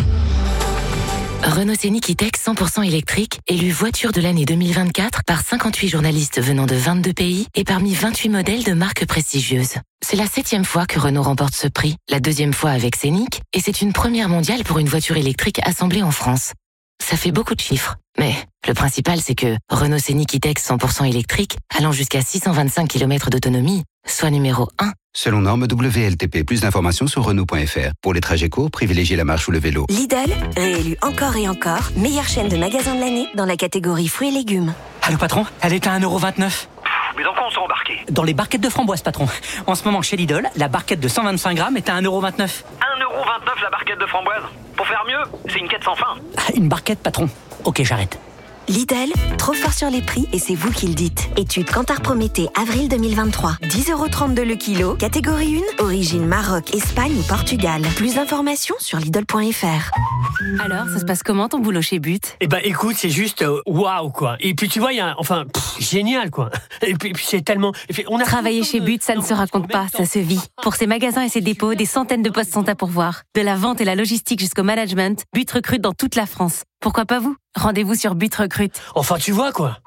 Renault Scénic E-Tech cent pour cent électrique, élu voiture de l'année deux mille vingt-quatre par cinquante-huit journalistes venant de vingt-deux pays et parmi vingt-huit modèles de marques prestigieuses. C'est la septième fois que Renault remporte ce prix, la deuxième fois avec Scénic, et c'est une première mondiale pour une voiture électrique assemblée en France. Ça fait beaucoup de chiffres, mais le principal c'est que Renault Scénic E-Tech cent pour cent électrique, allant jusqu'à six cent vingt-cinq kilomètres d'autonomie, soit numéro un.
Selon norme W L T P, plus d'informations sur Renault point f r. Pour les trajets courts, privilégiez la marche ou le vélo.
Lidl, réélu encore et encore, meilleure chaîne de magasins de l'année dans la catégorie fruits et légumes.
Allô patron, elle est à un euro vingt-neuf.
Mais dans quoi on s'est embarqué?
Dans les barquettes de framboise patron. En ce moment chez Lidl, la barquette de cent vingt-cinq grammes est à un euro vingt-neuf.
un euro vingt-neuf la barquette de framboise? Pour faire mieux, c'est une quête sans fin.
Une barquette patron. Ok, j'arrête.
Lidl, trop fort sur les prix et c'est vous qui le dites. Étude Kantar Prométhée, avril deux mille vingt-trois. dix euros trente-deux le kilo, catégorie un, origine Maroc, Espagne ou Portugal. Plus d'informations sur Lidl point f r.
Alors, ça se passe comment ton boulot chez But?
Eh ben écoute, c'est juste euh, waouh quoi. Et puis tu vois, il y a enfin pff, génial quoi. Et puis, et puis c'est tellement et puis, on a
Travailler chez But, ça ne se raconte pas, ça se vit. Pour ses magasins et ses dépôts, des centaines de postes sont à pourvoir. De la vente et la logistique jusqu'au management, But recrute dans toute la France. Pourquoi pas vous? Rendez-vous sur But Recrute.
Enfin, tu vois quoi.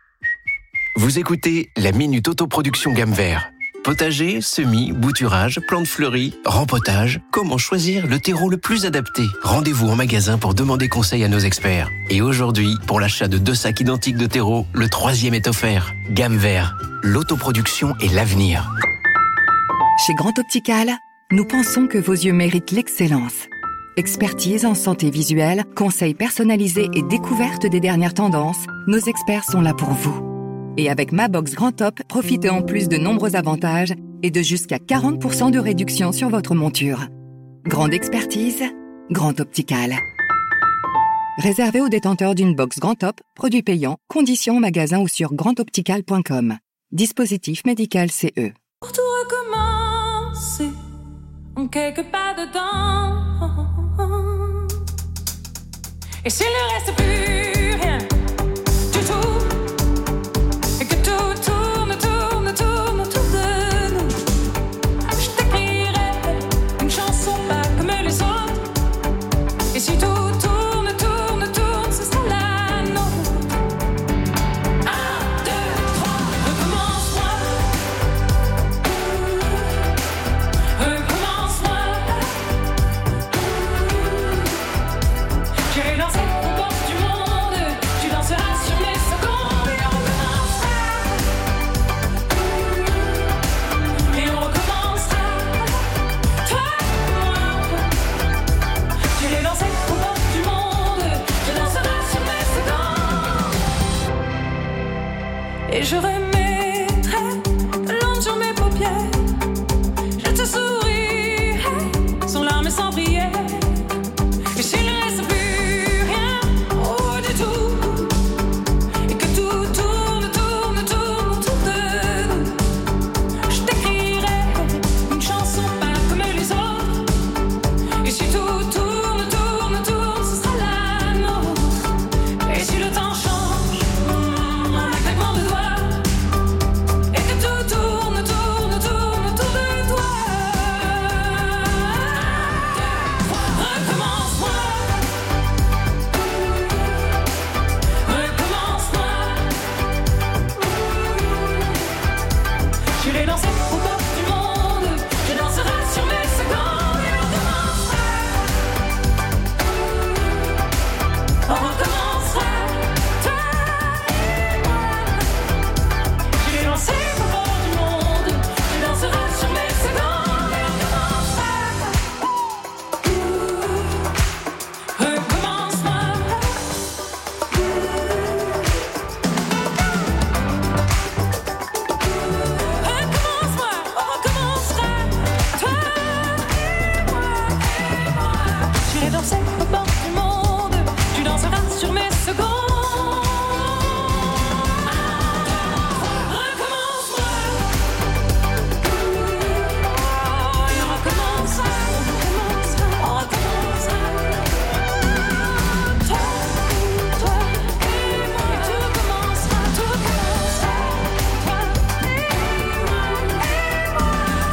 Vous écoutez la Minute Autoproduction Gamme Vert. Potager, semis, bouturage, plantes fleuries, rempotage. Comment choisir le terreau le plus adapté? Rendez-vous en magasin pour demander conseil à nos experts. Et aujourd'hui, pour l'achat de deux sacs identiques de terreau, le troisième est offert. Gamme Vert. L'autoproduction est l'avenir.
Chez Grand Optical, nous pensons que vos yeux méritent l'excellence. Expertise en santé visuelle, conseils personnalisés et découverte des dernières tendances, nos experts sont là pour vous. Et avec Ma Box Grand Top, profitez en plus de nombreux avantages et de jusqu'à quarante pour cent de réduction sur votre monture. Grande expertise, Grand Optical. Réservé aux détenteurs d'une box Grand Top, produit payant, conditions au magasin ou sur grand optical point com. Dispositif médical C E.
Pour tout
recommencer en quelques pas dedans. Et s'il ne reste plus rien du tout, et que tout tourne, tourne, tourne autour de nous, je t'écrirai une chanson pas comme les autres. Et si tout tourne, tourne, tourne, ce sera la nôtre. Un, deux, trois, recommence-moi. Recommence-moi. J'irai danser aux portes du monde. Tu danseras sur mes secondes. Et on recommencera. Et on recommencera. Toi, moi. J'irai danser aux portes du monde. Tu danseras sur mes secondes. Et je remettrai de l'encre sur mes paupières. Je te sourirai sans larmes et sans prière. Et s'il ne reste plus rien, oh du tout, et que tout tourne, tourne, tourne autour de nous, je t'écrirai une chanson pas comme les autres. Et si tout tourne, tourne, tourne, ce sera la nôtre. Et si le temps change, en un claquement de doigts, et que tout tourne, tourne, tourne autour de toi. Recommence-moi. Recommence-moi. J'irai danser aux portes du monde. Je danserai sur mes secondes. Et on recommencera. On recommencera. Toi et moi. J'irai danser aux portes du monde. Je danserai sur mes secondes. Et on recommencera. Recommence-moi. Recommence-moi, on recommencera. Toi et moi, et moi. J'irai danser aux portes du monde. Tu danseras sur mes secondes. Recommence-moi. Et on recommencera. On recommencera. Toi, toi et moi. Et tout recommencera, tout recommencera. Toi et moi, et moi.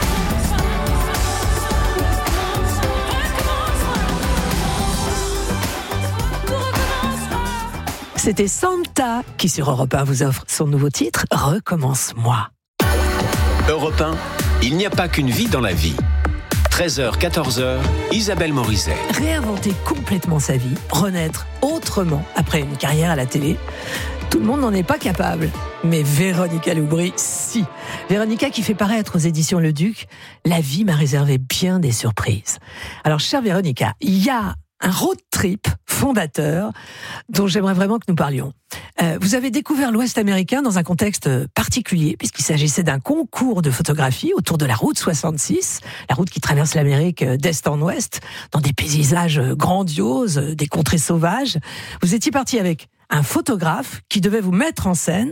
C'était Santa qui sur Europe un vous offre son nouveau titre Recommence-moi.
Europe un, il n'y a pas qu'une vie dans la vie. treize heures, quatorze heures, Isabelle Morizet.
Réinventer complètement sa vie, renaître autrement après une carrière à la télé. Tout le monde n'en est pas capable. Mais Véronica Loubry, si. Véronica qui fait paraître aux éditions Le Duc, La vie m'a réservé bien des surprises. Alors, chère Véronica, il y a un road trip fondateur dont j'aimerais vraiment que nous parlions. Euh, vous avez découvert l'Ouest américain dans un contexte particulier, puisqu'il s'agissait d'un concours de photographie autour de la route soixante-six, la route qui traverse l'Amérique d'est en ouest, dans des paysages grandioses, des contrées sauvages. Vous étiez parti avec un photographe qui devait vous mettre en scène,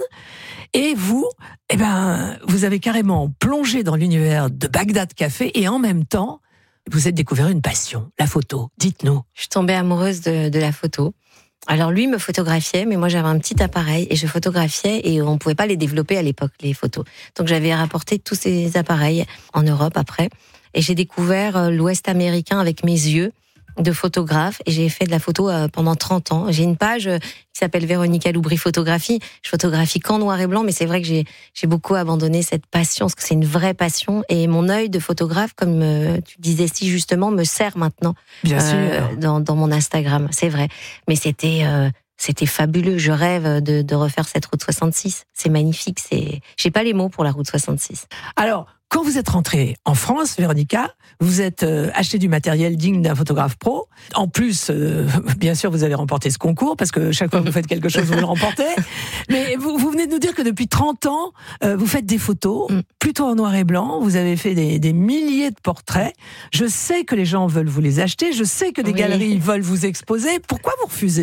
et vous, eh ben, vous avez carrément plongé dans l'univers de Bagdad Café, et en même temps, vous êtes découvert une passion, la photo. Dites-nous.
Je suis tombée amoureuse de, de la photo. Alors lui me photographiait, mais moi j'avais un petit appareil et je photographiais et on pouvait pas les développer à l'époque, les photos. Donc j'avais rapporté tous ces appareils en Europe après et j'ai découvert l'Ouest américain avec mes yeux de photographe et j'ai fait de la photo pendant trente ans. J'ai une page qui s'appelle Véronica Loubry Photographie. Je photographie qu'en noir et blanc, mais c'est vrai que j'ai, j'ai beaucoup abandonné cette passion, parce que c'est une vraie passion. Et mon œil de photographe, comme euh, tu disais si justement, me sert maintenant.
Bien
euh,
sûr.
Dans, dans mon Instagram, c'est vrai. Mais c'était... Euh, C'était fabuleux. Je rêve de, de refaire cette route soixante-six. C'est magnifique. C'est, j'ai pas les mots pour la route soixante-six.
Alors, quand vous êtes rentrée en France, Véronica, vous êtes euh, acheté du matériel digne d'un photographe pro. En plus, euh, bien sûr, vous avez remporté ce concours, parce que chaque fois que vous faites quelque chose, vous le remportez. Mais vous, vous venez de nous dire que depuis trente ans, euh, vous faites des photos, mm. plutôt en noir et blanc. Vous avez fait des, des milliers de portraits. Je sais que les gens veulent vous les acheter. Je sais que des oui. galeries veulent vous exposer. Pourquoi vous refusez ?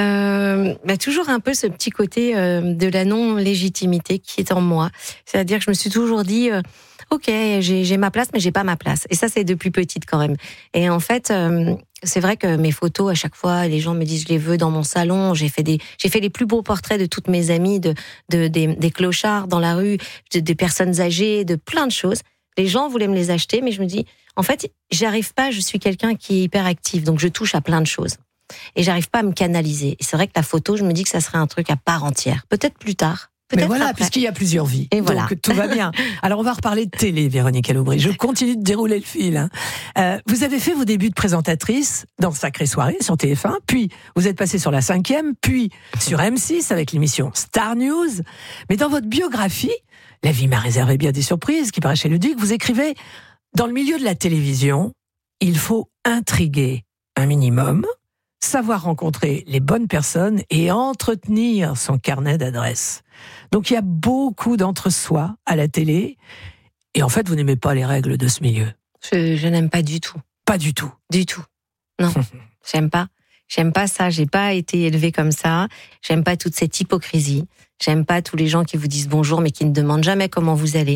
Euh, bah toujours un peu ce petit côté euh, de la non-légitimité qui est en moi. C'est-à-dire que je me suis toujours dit, euh, ok, j'ai, j'ai ma place, mais j'ai pas ma place. Et ça, c'est depuis petite quand même. Et en fait, euh, c'est vrai que mes photos, à chaque fois, les gens me disent, je les veux dans mon salon. J'ai fait des, j'ai fait les plus beaux portraits de toutes mes amies, de, de des, des clochards dans la rue, de, des personnes âgées, de plein de choses. Les gens voulaient me les acheter, mais je me dis, en fait, j'arrive pas. Je suis quelqu'un qui est hyper actif, donc je touche à plein de choses. Et j'arrive pas à me canaliser. Et c'est vrai que la photo, je me dis que ça serait un truc à part entière. Peut-être plus tard.
Mais voilà, après. Puisqu'il y a plusieurs vies. Et donc, voilà. Tout va bien. Alors, on va reparler de télé, Véronique Aloubry. Je continue de dérouler le fil. Hein. Euh, vous avez fait vos débuts de présentatrice dans Sacrée Soirée sur T F un, puis vous êtes passée sur la cinquième, puis sur M six avec l'émission Star News. Mais dans votre biographie, la vie m'a réservé bien des surprises, qui paraît chez Le Duc, vous écrivez, dans le milieu de la télévision, il faut intriguer un minimum, savoir rencontrer les bonnes personnes et entretenir son carnet d'adresses. Donc il y a beaucoup d'entre-soi à la télé, et en fait vous n'aimez pas les règles de ce milieu.
Je, je n'aime pas du tout.
Pas du tout.
Du tout. Non, j'aime pas. J'aime pas ça. J'ai pas été élevée comme ça. J'aime pas toute cette hypocrisie. J'aime pas tous les gens qui vous disent bonjour mais qui ne demandent jamais comment vous allez.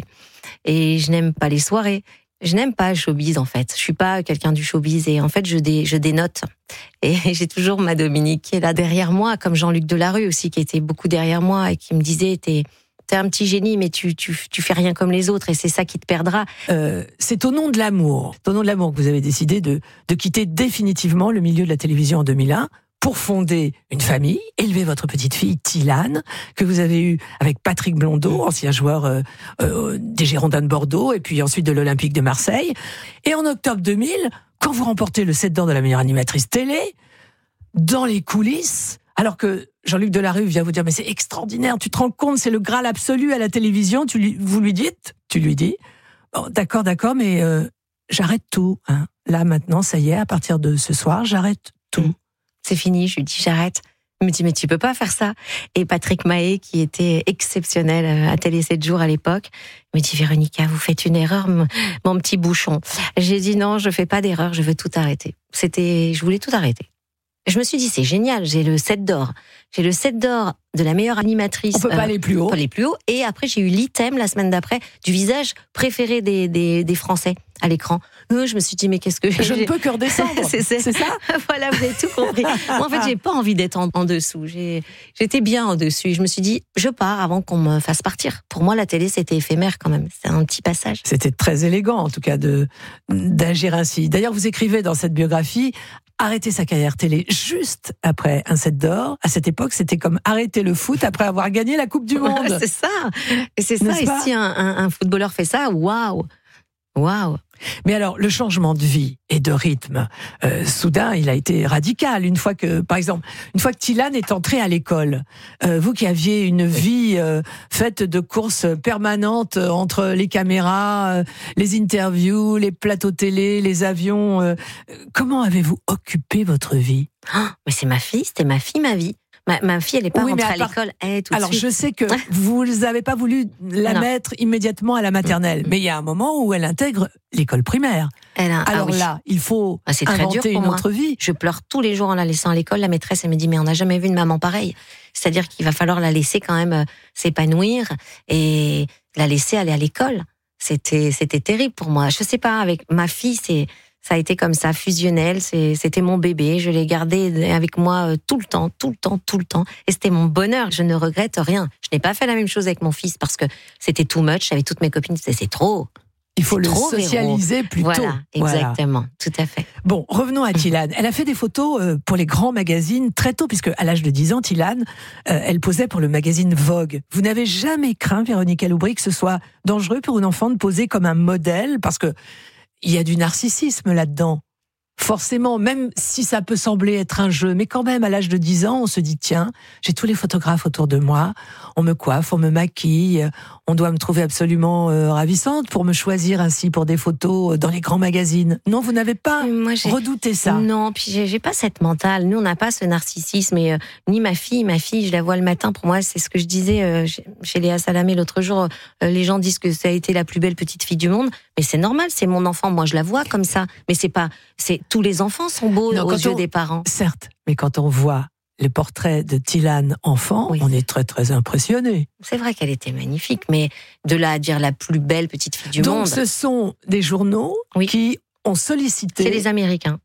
Et je n'aime pas les soirées. Je n'aime pas le showbiz, en fait. Je suis pas quelqu'un du showbiz et en fait, je, dé, je dénote. Et j'ai toujours ma Dominique qui est là derrière moi, comme Jean-Luc Delarue aussi, qui était beaucoup derrière moi et qui me disait, t'es, t'es un petit génie, mais tu, tu, tu fais rien comme les autres et c'est ça qui te perdra.
Euh, c'est au nom de l'amour, c'est au nom de l'amour que vous avez décidé de, de quitter définitivement le milieu de la télévision en deux mille un pour fonder une famille, élever votre petite fille Tilane, que vous avez eue avec Patrick Blondeau, ancien joueur euh, euh, des Girondins de Bordeaux, et puis ensuite de l'Olympique de Marseille. Et en octobre deux mille, quand vous remportez le sept d'or de la meilleure animatrice télé, dans les coulisses, alors que Jean-Luc Delarue vient vous dire « mais c'est extraordinaire, tu te rends compte, c'est le Graal absolu à la télévision », tu lui, vous lui dites, tu lui dis bon, « d'accord, d'accord, mais euh, j'arrête tout. Hein. Là, maintenant, ça y est, à partir de ce soir, j'arrête tout. »
C'est fini, je lui dis j'arrête. Il me dit mais tu peux pas faire ça. Et Patrick Mahé, qui était exceptionnel à Télé sept jours à l'époque, me dit Véronica, vous faites une erreur, mon petit bouchon. J'ai dit non, je fais pas d'erreur, je veux tout arrêter. C'était, je voulais tout arrêter. Je me suis dit c'est génial, j'ai le sept d'or. J'ai le sept d'or de la meilleure animatrice.
On peut pas euh, aller plus haut.
On peut aller plus haut. Et après j'ai eu l'item la semaine d'après du visage préféré des, des, des Français à l'écran. Je me suis dit mais qu'est-ce que
je ne peux que redescendre.
c'est, c'est,
c'est ça.
Voilà, vous avez tout compris. Moi, en fait, j'ai pas envie d'être en, en dessous. J'ai, j'étais bien en dessus. Et je me suis dit je pars avant qu'on me fasse partir. Pour moi, la télé c'était éphémère quand même. C'est un petit passage.
C'était très élégant en tout cas de d'agir ainsi. D'ailleurs, vous écrivez dans cette biographie arrêter sa carrière télé juste après un sept d'or. À cette époque, c'était comme arrêter le foot après avoir gagné la Coupe du Monde.
Ouais, c'est ça. Et c'est ça. Et si un, un, un footballeur fait ça, waouh, waouh.
Mais alors, le changement de vie et de rythme, euh, soudain, il a été radical. Une fois que, par exemple, une fois que Tilane est entrée à l'école, euh, vous qui aviez une vie euh, faite de courses permanentes entre les caméras, euh, les interviews, les plateaux télé, les avions, euh, comment avez-vous occupé votre vie ?
Oh, mais c'est ma fille, c'était ma fille, ma vie. Ma, ma fille, elle n'est pas oui, rentrée à, part... à l'école. Elle, tout
Alors,
de suite.
je sais que vous n'avez pas voulu la non. mettre immédiatement à la maternelle, mmh. mais il y a un moment où elle intègre l'école primaire. Elle a... Alors ah, oui. là, il faut ah, c'est inventer très dur pour une
moi.
autre vie.
Je pleure tous les jours en la laissant à l'école. La maîtresse, elle me dit, mais on n'a jamais vu une maman pareille. C'est-à-dire qu'il va falloir la laisser quand même euh, s'épanouir et la laisser aller à l'école. C'était, c'était terrible pour moi. Je sais pas, avec ma fille, c'est... Ça a été comme ça, fusionnel, c'est, c'était mon bébé, je l'ai gardé avec moi tout le temps, tout le temps, tout le temps. Et c'était mon bonheur, je ne regrette rien. Je n'ai pas fait la même chose avec mon fils parce que c'était too much, j'avais toutes mes copines, c'est, c'est trop.
Il faut
c'est
le socialiser plus tôt.
Voilà, exactement, voilà. Tout à fait.
Bon, revenons à Tilane. Elle a fait des photos pour les grands magazines très tôt, puisque à l'âge de dix ans, Tilane, elle posait pour le magazine Vogue. Vous n'avez jamais craint, Véronique Aloubry, que ce soit dangereux pour une enfant de poser comme un modèle, parce que il y a du narcissisme là-dedans. Forcément, même si ça peut sembler être un jeu, mais quand même, à l'âge de dix ans, on se dit, tiens, j'ai tous les photographes autour de moi, on me coiffe, on me maquille, on doit me trouver absolument euh, ravissante pour me choisir ainsi pour des photos dans les grands magazines. Non, vous n'avez pas Moi, j'ai... redouté ça?
Non, puis j'ai, j'ai pas cette mentale. Nous, on n'a pas ce narcissisme, et euh, ni ma fille, ma fille, je la vois le matin, pour moi, c'est ce que je disais euh, chez Léa Salamé l'autre jour, euh, les gens disent que ça a été la plus belle petite fille du monde, mais c'est normal, c'est mon enfant, moi je la vois comme ça, mais c'est pas... c'est tous les enfants sont beaux non, aux yeux on, des parents.
Certes, mais quand on voit les portraits de Thilane enfant, oui. on est très très impressionnés.
C'est vrai qu'elle était magnifique, mais de là à dire la plus belle petite fille du
Donc,
monde...
Donc ce sont des journaux oui. qui ont sollicité...
C'est les Américains.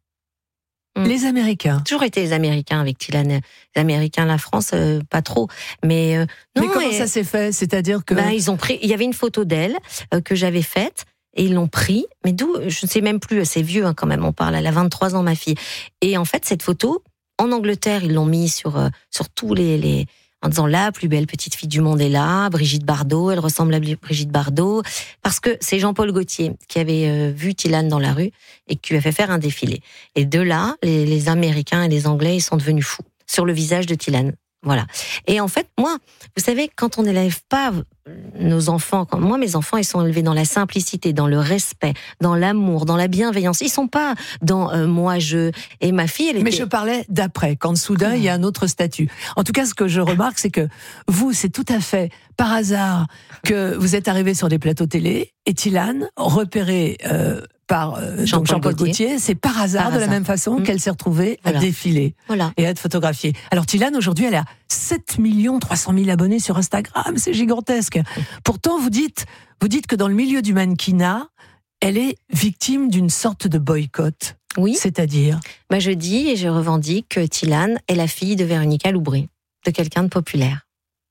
Les Américains.
Toujours été les Américains avec Thilane. Les Américains, la France, euh, pas trop. Mais euh, non.
Mais comment
et...
ça s'est fait ? C'est-à-dire que
ben, ils ont pris. Il y avait une photo d'elle euh, que j'avais faite et ils l'ont pris. Mais d'où ? Je ne sais même plus. C'est vieux hein, quand même. On parle. Elle a vingt-trois ans, ma fille. Et en fait, cette photo en Angleterre, ils l'ont mis sur euh, sur tous les, les en disant la plus belle petite fille du monde est là, Brigitte Bardot, elle ressemble à Brigitte Bardot, parce que c'est Jean-Paul Gaultier qui avait euh, vu Thilane dans la rue et qui lui a fait faire un défilé. Et de là, les, les Américains et les Anglais, ils sont devenus fous sur le visage de Thilane. Voilà. Et en fait, moi, vous savez, quand on n'élève pas nos enfants, quand moi, mes enfants, ils sont élevés dans la simplicité, dans le respect, dans l'amour, dans la bienveillance. Ils sont pas dans euh, moi, je et ma fille. Elle était...
Mais je parlais d'après, quand soudain, il y a un autre statut. En tout cas, ce que je remarque, c'est que vous, c'est tout à fait par hasard que vous êtes arrivé sur des plateaux télé et Thilane, repéré euh, par euh, Jean-Paul, Jean-Paul Gaultier, Gaultier, c'est par hasard, par de hasard. la même façon mmh. qu'elle s'est retrouvée voilà. à défiler
voilà.
et à être photographiée. Alors Thilane, aujourd'hui, elle a sept millions trois cent mille abonnés sur Instagram, c'est gigantesque. Pourtant, vous dites, vous dites que dans le milieu du mannequinat, elle est victime d'une sorte de boycott.
Oui.
C'est-à-dire
bah, je dis et je revendique que Thilane est la fille de Véronique Aloubry, de quelqu'un de populaire.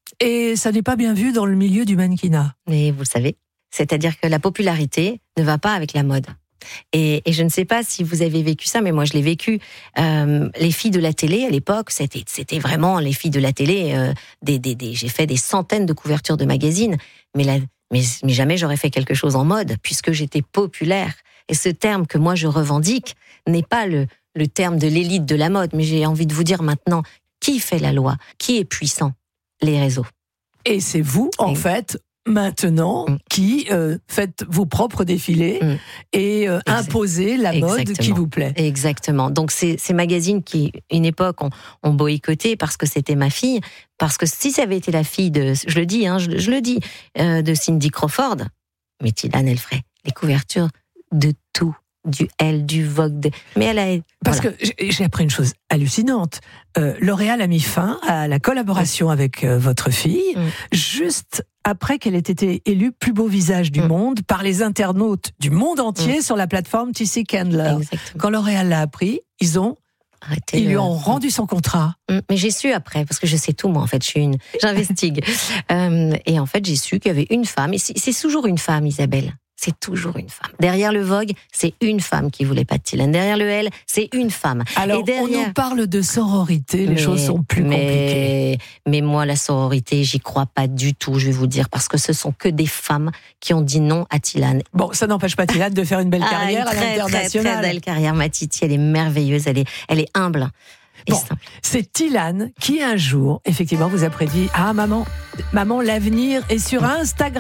Et ça n'est pas bien vu dans le milieu du mannequinat.
Mais vous le savez, c'est-à-dire que la popularité ne va pas avec la mode. Et, et je ne sais pas si vous avez vécu ça, mais moi je l'ai vécu. Euh, les filles de la télé à l'époque, c'était, c'était vraiment les filles de la télé. Euh, des, des, des, j'ai fait des centaines de couvertures de magazines, mais, la, mais, mais jamais j'aurais fait quelque chose en mode, puisque j'étais populaire. Et ce terme que moi je revendique n'est pas le, le terme de l'élite de la mode, mais j'ai envie de vous dire maintenant, qui fait la loi ? Qui est puissant ? Les réseaux.
Et c'est vous, en et... fait... maintenant, mmh. qui euh, faites vos propres défilés mmh. et euh, imposez la mode Exactement. qui vous plaît.
Exactement. Donc, c'est ces magazines qui, une époque, ont, ont boycotté parce que c'était ma fille. Parce que si ça avait été la fille de, je le dis, hein, je, je le dis, euh, de Cindy Crawford, mais Thilane, elle ferait les couvertures de tout. Du Elle, du Vogue, de... mais elle a...
Parce
voilà.
que j'ai appris une chose hallucinante. Euh, L'Oréal a mis fin à la collaboration mmh. avec euh, votre fille, mmh. juste après qu'elle ait été élue plus beau visage du mmh. monde par les internautes du monde entier mmh. sur la plateforme T C Candler. Exactement. Quand L'Oréal l'a appris, ils ont... Arrêtez ils le... lui ont rendu son contrat.
Mmh. Mais j'ai su après, parce que je sais tout, moi, en fait, je suis une... J'investigue. euh, et en fait, j'ai su qu'il y avait une femme, et c'est, c'est toujours une femme, Isabelle. C'est toujours une femme. Derrière le Vogue, c'est une femme qui voulait pas de Thilane. Derrière le Elle, c'est une femme.
Alors,
et derrière...
on nous parle de sororité, les mais, choses sont plus
mais,
compliquées.
Mais moi, la sororité, j'y crois pas du tout, je vais vous dire, parce que ce sont que des femmes qui ont dit non à Thilane.
Bon, ça n'empêche pas Thilane de faire une belle carrière
ah, une
à
très,
l'international.
Très, très belle carrière, ma Titi, elle est merveilleuse, elle est, elle est humble.
Bon, c'est Thilane qui un jour, effectivement, vous a prédit « Ah maman, maman, l'avenir est sur Instagram !»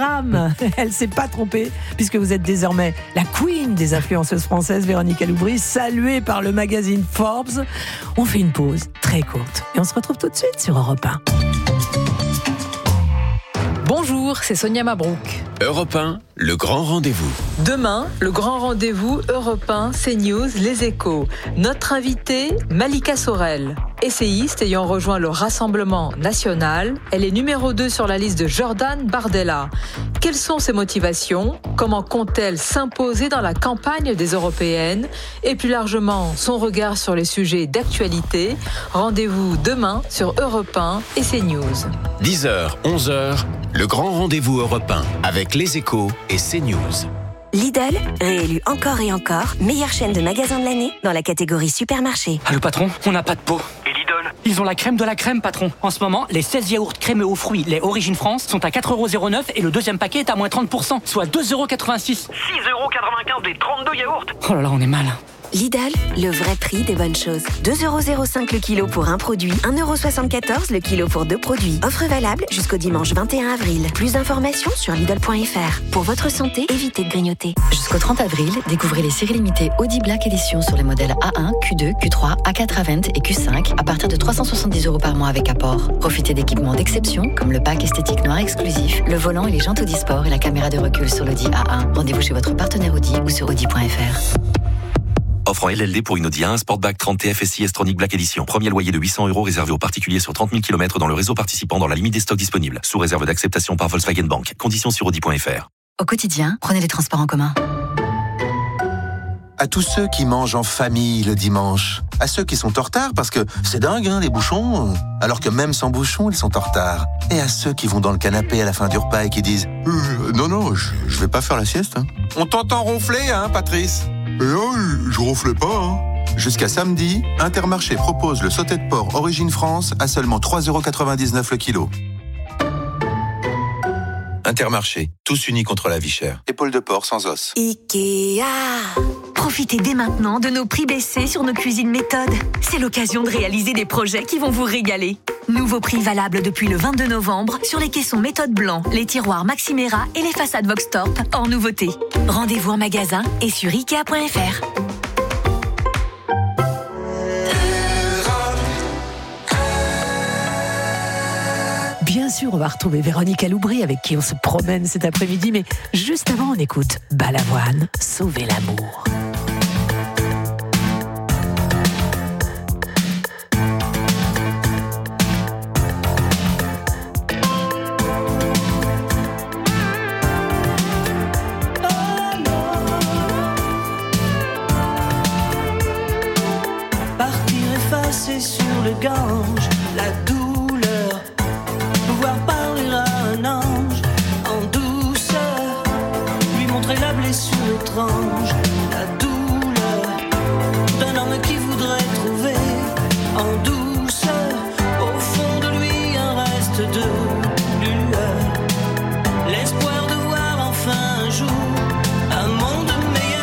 Elle s'est pas trompée, puisque vous êtes désormais la queen des influenceuses françaises, Véronique Aloubry, saluée par le magazine Forbes. On fait une pause très courte et on se retrouve tout de suite sur Europe un.
Bonjour, c'est Sonia Mabrouk.
Europe un, le grand rendez-vous.
Demain, le grand rendez-vous Europe un, CNews, Les Échos. Notre invitée, Malika Sorel. Essayiste ayant rejoint le Rassemblement national, elle est numéro deux sur la liste de Jordan Bardella. Quelles sont ses motivations ? Comment compte-t-elle s'imposer dans la campagne des européennes ? Et plus largement, son regard sur les sujets d'actualité. Rendez-vous demain sur Europe un et CNews.
dix heures, onze heures, le grand rendez-vous Europe un avec Les Échos et CNews.
Lidl, réélu encore et encore, meilleure chaîne de magasins de l'année dans la catégorie supermarché.
Allô patron, on n'a pas de peau.
Et Lidl ?
Ils ont la crème de la crème, patron. En ce moment, les seize yaourts crémeux aux fruits, les Origine France, sont à quatre euros zéro neuf et le deuxième paquet est à moins trente pour cent, soit deux euros quatre-vingt-six.
six euros quatre-vingt-quinze des trente-deux yaourts.
Oh là là, on est mal.
Lidl, le vrai prix des bonnes choses. deux euros zéro cinq le kilo pour un produit, un euro soixante-quatorze le kilo pour deux produits. Offre valable jusqu'au dimanche vingt et un avril. Plus d'informations sur Lidl point F R. Pour votre santé, évitez de grignoter.
Jusqu'au trente avril, découvrez les séries limitées Audi Black Edition sur les modèles A un, Q deux, Q trois, A quatre Avent et Q cinq à partir de trois cent soixante-dix euros par mois avec apport. Profitez d'équipements d'exception comme le pack esthétique noir exclusif, le volant et les jantes Audi Sport et la caméra de recul sur l'Audi A un. Rendez-vous chez votre partenaire Audi ou sur Audi point F R.
Offre en L L D pour une Audi A un Sportback trente T F S I S-Tronic Black Edition. Premier loyer de huit cents euros réservé aux particuliers sur trente mille kilomètres dans le réseau participant dans la limite des stocks disponibles. Sous réserve d'acceptation par Volkswagen Bank. Conditions sur audi point f r.
Au quotidien, prenez les transports en commun.
À tous ceux qui mangent en famille le dimanche. À ceux qui sont en retard parce que c'est dingue, hein, les bouchons. Alors que même sans bouchons, ils sont en retard. Et à ceux qui vont dans le canapé à la fin du repas et qui disent euh, « Non, non, je, je vais pas faire la sieste. Hein. » On t'entend ronfler, hein, Patrice? Et non, je ronflais pas, hein. Jusqu'à samedi, Intermarché propose le sauté de porc Origine France à seulement trois euros quatre-vingt-dix-neuf le kilo. Intermarché, tous unis contre la vie chère. Épaule de porc sans os.
Ikea. Profitez dès maintenant de nos prix baissés sur nos cuisines méthodes. C'est l'occasion de réaliser des projets qui vont vous régaler. Nouveaux prix valables depuis le vingt-deux novembre sur les caissons méthode blanc, les tiroirs Maximera et les façades Voxtorp en nouveauté. Rendez-vous en magasin et sur ikea point f r.
Bien sûr, on va retrouver Véronique Aloubry avec qui on se promène cet après-midi, mais juste avant, on écoute Balavoine, Sauver l'amour.
Partir effacé sur le Gange, la douleur, pouvoir parler à un ange en douceur, lui montrer la blessure étrange, la douleur d'un homme qui voudrait trouver en douceur au fond de lui un reste de lueur, l'espoir de voir enfin un jour un monde meilleur.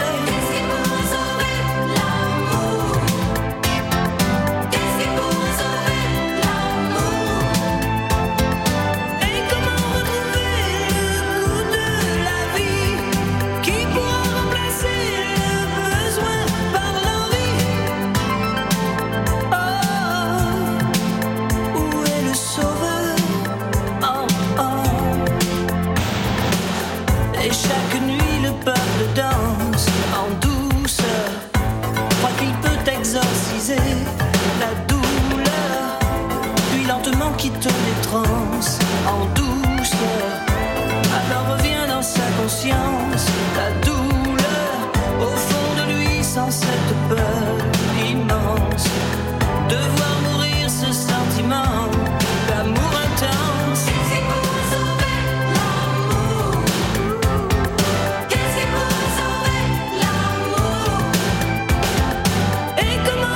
La douleur, puis lentement quitte les transes en douceur. Alors revient dans sa conscience la douleur au fond de lui sans cette peur immense de voir mourir ce sentiment d'amour intense. C'est pour sauver l'amour. C'est pour sauver l'amour. Et comment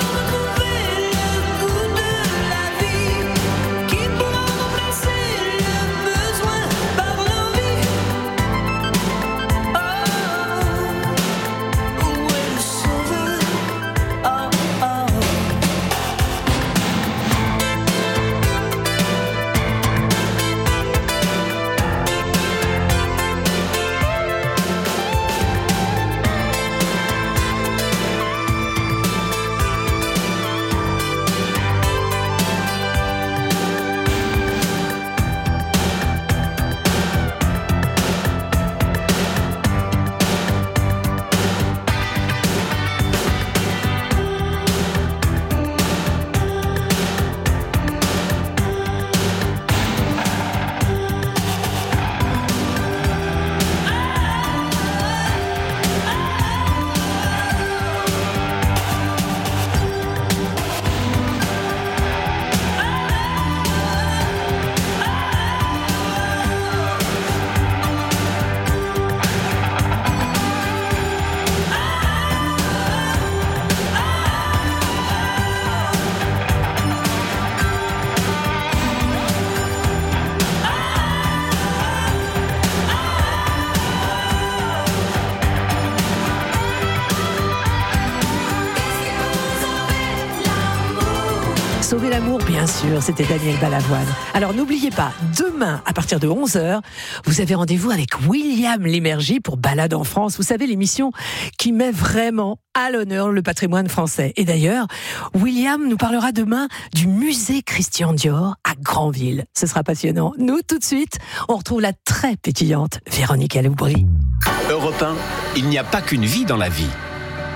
Sauver l'amour, bien sûr, c'était Daniel Balavoine. Alors n'oubliez pas, demain, à partir de onze heures, vous avez rendez-vous avec William Lémergie pour Balade en France. Vous savez, l'émission qui met vraiment à l'honneur le patrimoine français. Et d'ailleurs, William nous parlera demain du musée Christian Dior à Granville. Ce sera passionnant. Nous, tout de suite, on retrouve la très pétillante Véronique Aloubry.
Europe un, il n'y a pas qu'une vie dans la vie.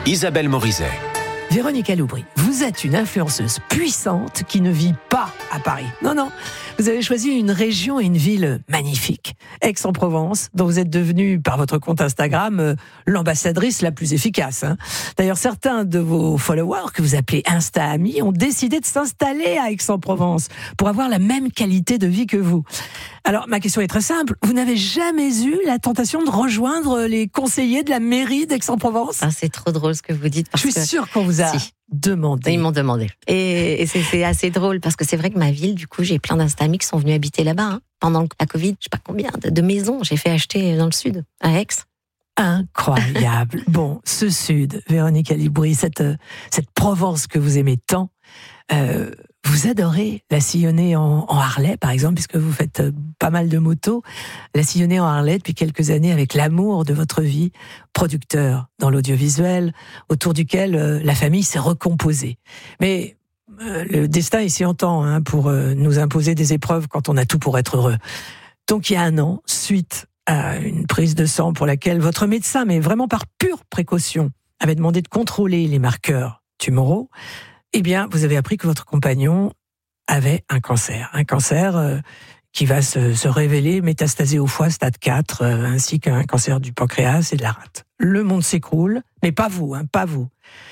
Isabelle Morizet.
Véronique Aloubry, vous êtes une influenceuse puissante qui ne vit pas à Paris. Non, non. Vous avez choisi une région et une ville magnifique, Aix-en-Provence, dont vous êtes devenue, par votre compte Instagram, euh, l'ambassadrice la plus efficace. Hein. D'ailleurs, certains de vos followers, que vous appelez Insta-Amis, ont décidé de s'installer à Aix-en-Provence pour avoir la même qualité de vie que vous. Alors, ma question est très simple. Vous n'avez jamais eu la tentation de rejoindre les conseillers de la mairie d'Aix-en-Provence ?
Ah, c'est trop drôle ce que vous dites. Parce
Je suis
que...
sûre qu'on vous a... Si. Demandé.
Ils m'ont demandé. Et, et c'est, c'est assez drôle parce que c'est vrai que ma ville, du coup, j'ai plein d'instamis qui sont venus habiter là-bas. Hein. Pendant la Covid, je sais pas combien de, de maisons j'ai fait acheter dans le sud, à Aix.
Incroyable. Bon, ce sud, Véronique Aloubry, cette, cette Provence que vous aimez tant, euh, vous adorez la sillonner en, en Harley, par exemple, puisque vous faites pas mal de motos, la sillonner en Harley depuis quelques années avec l'amour de votre vie, producteur dans l'audiovisuel, autour duquel euh, la famille s'est recomposée. Mais euh, le destin ici entend hein, pour euh, nous imposer des épreuves quand on a tout pour être heureux. Donc il y a un an, suite à une prise de sang pour laquelle votre médecin, mais vraiment par pure précaution, avait demandé de contrôler les marqueurs tumoraux, eh bien, vous avez appris que votre compagnon avait un cancer. Un cancer euh, qui va se, se révéler métastasé au foie, stade quatre, euh, ainsi qu'un cancer du pancréas et de la rate. Le monde s'écroule, mais pas vous, hein, pas vous.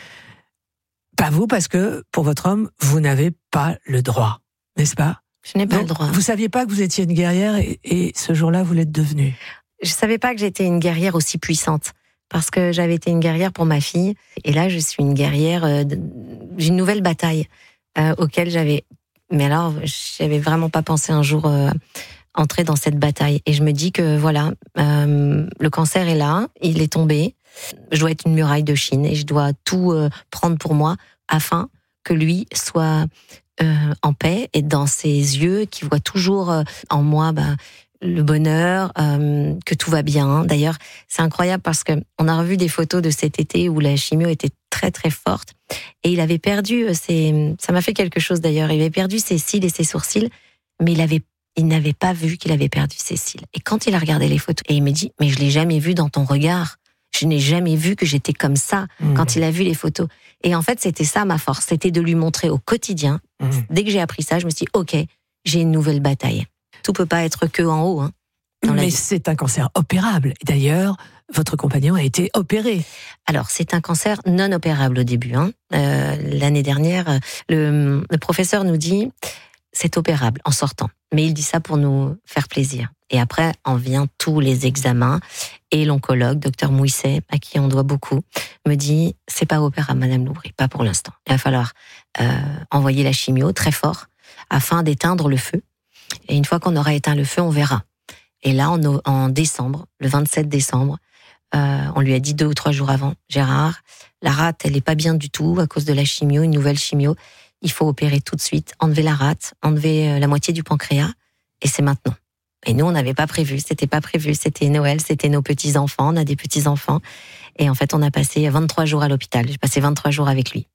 Pas vous, parce que, pour votre homme, vous n'avez pas le droit, n'est-ce pas ?
Je n'ai pas
Donc,
le droit.
Vous saviez pas que vous étiez une guerrière et, et ce jour-là, vous l'êtes devenue.
Je savais pas que j'étais une guerrière aussi puissante. Parce que j'avais été une guerrière pour ma fille. Et là, je suis une guerrière euh, d'une nouvelle bataille euh, auquel j'avais... Mais alors, j'avais vraiment pas pensé un jour euh, entrer dans cette bataille. Et je me dis que voilà, euh, le cancer est là, il est tombé. Je dois être une muraille de Chine et je dois tout euh, prendre pour moi afin que lui soit euh, en paix et dans ses yeux, qui voit toujours euh, en moi... Bah, le bonheur, euh, que tout va bien. D'ailleurs, c'est incroyable parce que on a revu des photos de cet été où la chimio était très très forte et il avait perdu ses... Ça m'a fait quelque chose d'ailleurs. Il avait perdu ses cils et ses sourcils, mais il avait, il n'avait pas vu qu'il avait perdu ses cils. Et quand il a regardé les photos, et il me dit, mais je l'ai jamais vu dans ton regard. Je n'ai jamais vu que j'étais comme ça mmh. quand il a vu les photos. Et en fait, c'était ça ma force, c'était de lui montrer au quotidien. Mmh. Dès que j'ai appris ça, je me suis dit, ok, j'ai une nouvelle bataille. Tout peut pas être que en haut. Hein,
Mais c'est un cancer opérable. D'ailleurs, votre compagnon a été opéré.
Alors, c'est un cancer non opérable au début. Hein. Euh, l'année dernière, le, le professeur nous dit c'est opérable en sortant. Mais il dit ça pour nous faire plaisir. Et après, en vient tous les examens. Et l'oncologue, docteur Mouisset, à qui on doit beaucoup, me dit c'est pas opérable, Madame Aloubry, pas pour l'instant. Il va falloir euh, envoyer la chimio très fort afin d'éteindre le feu. Et une fois qu'on aura éteint le feu, on verra. Et là, en, en décembre, le vingt-sept décembre, euh, on lui a dit deux ou trois jours avant, Gérard, la rate, elle est pas bien du tout à cause de la chimio, une nouvelle chimio. Il faut opérer tout de suite, enlever la rate, enlever la moitié du pancréas, et c'est maintenant. Et nous, on n'avait pas prévu, c'était pas prévu, c'était Noël, c'était nos petits-enfants, on a des petits-enfants. Et en fait, on a passé vingt-trois jours à l'hôpital. J'ai passé vingt-trois jours avec lui.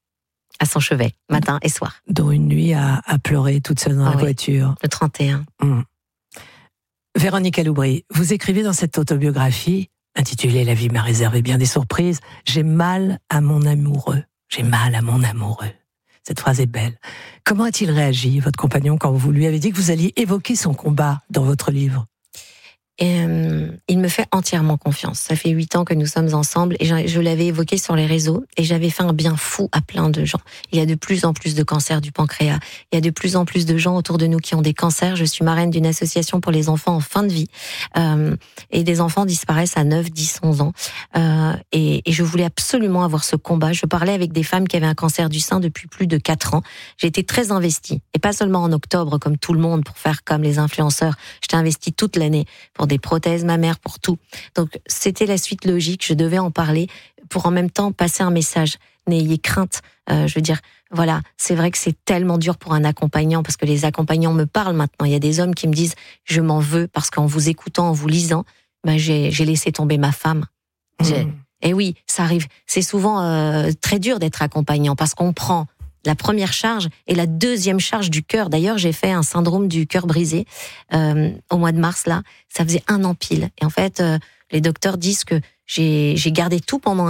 À son chevet, matin et soir.
Dont une nuit à, à pleurer toute seule dans ah la oui, voiture.
Le trente et un.
Mmh. Véronique Aloubry, vous écrivez dans cette autobiographie, intitulée « La vie m'a réservé bien des surprises », « J'ai mal à mon amoureux, j'ai mal à mon amoureux ». Cette phrase est belle. Comment a-t-il réagi, votre compagnon, quand vous lui avez dit que vous alliez évoquer son combat dans votre livre ?
Et, euh, il me fait entièrement confiance. Ça fait huit ans que nous sommes ensemble et je, je l'avais évoqué sur les réseaux et j'avais fait un bien fou à plein de gens. Il y a de plus en plus de cancers du pancréas. Il y a de plus en plus de gens autour de nous qui ont des cancers. Je suis marraine d'une association pour les enfants en fin de vie euh, et des enfants disparaissent à neuf, dix, onze ans. Euh, et, et je voulais absolument avoir ce combat. Je parlais avec des femmes qui avaient un cancer du sein depuis plus de quatre ans. J'ai été très investie et pas seulement en octobre comme tout le monde pour faire comme les influenceurs. J'étais investie toute l'année pour des prothèses mammaires, pour tout. Donc, c'était la suite logique. Je devais en parler pour en même temps passer un message. N'ayez crainte. Euh, je veux dire, voilà, c'est vrai que c'est tellement dur pour un accompagnant parce que les accompagnants me parlent maintenant. Il y a des hommes qui me disent, je m'en veux parce qu'en vous écoutant, en vous lisant, ben, j'ai, j'ai laissé tomber ma femme. J'ai... Mmh. Et oui, ça arrive. C'est souvent euh, très dur d'être accompagnant parce qu'on prend la première charge et la deuxième charge du cœur. D'ailleurs, j'ai fait un syndrome du cœur brisé euh, au mois de mars, là. Ça faisait un an pile. Et en fait, euh, les docteurs disent que j'ai, j'ai gardé tout pendant un an.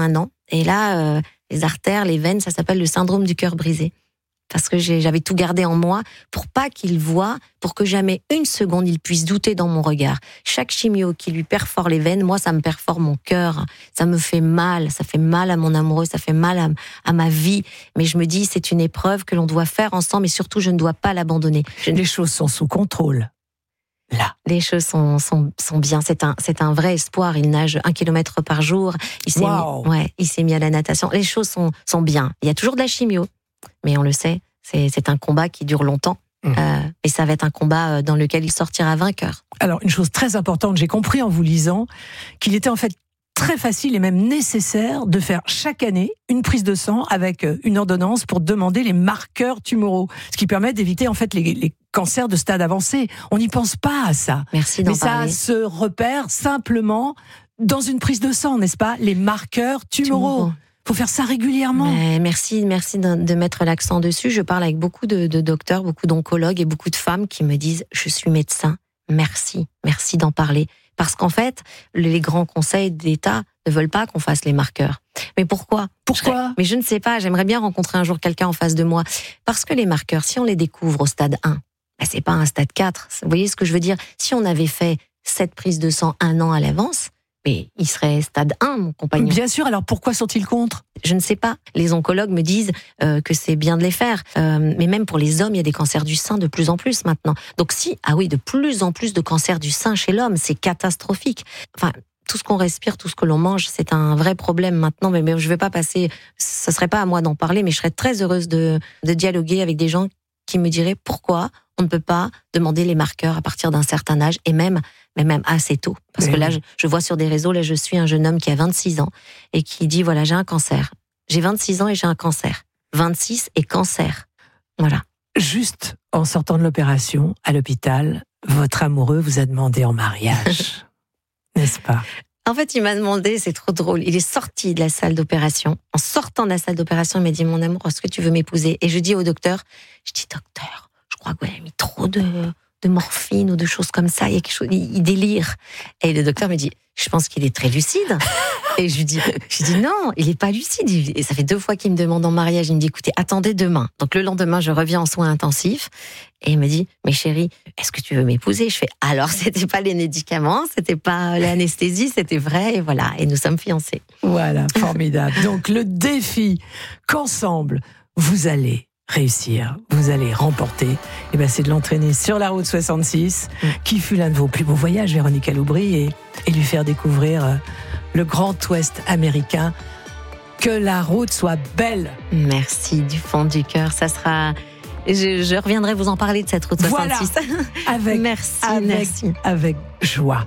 Et là, euh, les artères, les veines, ça s'appelle le syndrome du cœur brisé. Parce que j'ai, j'avais tout gardé en moi pour pas qu'il voie, pour que jamais une seconde il puisse douter dans mon regard. Chaque chimio qui lui perfore les veines, moi ça me perfore mon cœur. Ça me fait mal, ça fait mal à mon amoureux, ça fait mal à, à ma vie. Mais je me dis c'est une épreuve que l'on doit faire ensemble et surtout je ne dois pas l'abandonner. Je...
Les choses sont sous contrôle. Là.
Les choses sont, sont, sont bien. C'est un, c'est un vrai espoir. Il nage un kilomètre par jour. Il s'est,
wow.
mis, ouais, il s'est mis à la natation. Les choses sont, sont bien. Il y a toujours de la chimio. Mais on le sait, c'est, c'est un combat qui dure longtemps. Mmh. Euh, et ça va être un combat dans lequel il sortira vainqueur.
Alors, une chose très importante, j'ai compris en vous lisant qu'il était en fait très facile et même nécessaire de faire chaque année une prise de sang avec une ordonnance pour demander les marqueurs tumoraux, ce qui permet d'éviter en fait les, les cancers de stade avancé. On n'y pense pas à ça.
Merci d'en
Mais
parler.
ça se repère simplement dans une prise de sang, n'est-ce pas? Les marqueurs tumoraux. Tumoraux. Faut faire ça régulièrement.
Mais merci, merci de, de mettre l'accent dessus. Je parle avec beaucoup de, de docteurs, beaucoup d'oncologues et beaucoup de femmes qui me disent « je suis médecin, merci, merci d'en parler ». Parce qu'en fait, les grands conseils d'État ne veulent pas qu'on fasse les marqueurs. Mais pourquoi ?
Pourquoi ?
Mais je ne sais pas, j'aimerais bien rencontrer un jour quelqu'un en face de moi. Parce que les marqueurs, si on les découvre au stade un, ben c'est pas un stade quatre. Vous voyez ce que je veux dire ? Si on avait fait cette prise de sang un an à l'avance, mais il serait stade un, mon compagnon.
Bien sûr, alors pourquoi sont-ils contre ?
Je ne sais pas. Les oncologues me disent euh, que c'est bien de les faire. Euh, mais même pour les hommes, il y a des cancers du sein de plus en plus maintenant. Donc si, ah oui, de plus en plus de cancers du sein chez l'homme, c'est catastrophique. Enfin, tout ce qu'on respire, tout ce que l'on mange, c'est un vrai problème maintenant. Mais, mais je ne vais pas passer, ce ne serait pas à moi d'en parler, mais je serais très heureuse de, de dialoguer avec des gens qui me diraient pourquoi on ne peut pas demander les marqueurs à partir d'un certain âge et même, mais même assez tôt. Parce mais que là, je, je vois sur des réseaux, là, je suis un jeune homme qui a vingt-six ans et qui dit, voilà, j'ai un cancer. J'ai vingt-six ans et j'ai un cancer. vingt-six et cancer. Voilà.
Juste en sortant de l'opération, à l'hôpital, votre amoureux vous a demandé en mariage. N'est-ce pas ?
En fait, il m'a demandé, c'est trop drôle, il est sorti de la salle d'opération. En sortant de la salle d'opération, il m'a dit, mon amour, est-ce que tu veux m'épouser ? Et je dis au docteur, je dis, docteur, je crois que vous avez mis trop de, de morphine ou de choses comme ça, il y a quelque chose, il, il délire. Et le docteur me dit, je pense qu'il est très lucide. Et je lui dis, je dis non, il est pas lucide. Et ça fait deux fois qu'il me demande en mariage. Il me dit, écoutez, attendez demain. Donc le lendemain, je reviens en soins intensifs. Et il me dit, mais chérie, est-ce que tu veux m'épouser ? Je fais, alors c'était pas les médicaments, c'était pas l'anesthésie, c'était vrai. Et voilà, et nous sommes fiancés.
Voilà, formidable. Donc le défi qu'ensemble, vous allez réussir, vous allez remporter, et ben c'est de l'entraîner sur la route soixante-six, mmh. qui fut l'un de vos plus beaux voyages, Véronique Aloubry, et, et lui faire découvrir euh, le Grand Ouest américain. Que la route soit belle.
Merci du fond du cœur, ça sera... Je, je reviendrai vous en parler de cette route soixante-six.
Voilà. Avec,
merci,
avec,
merci.
Avec joie.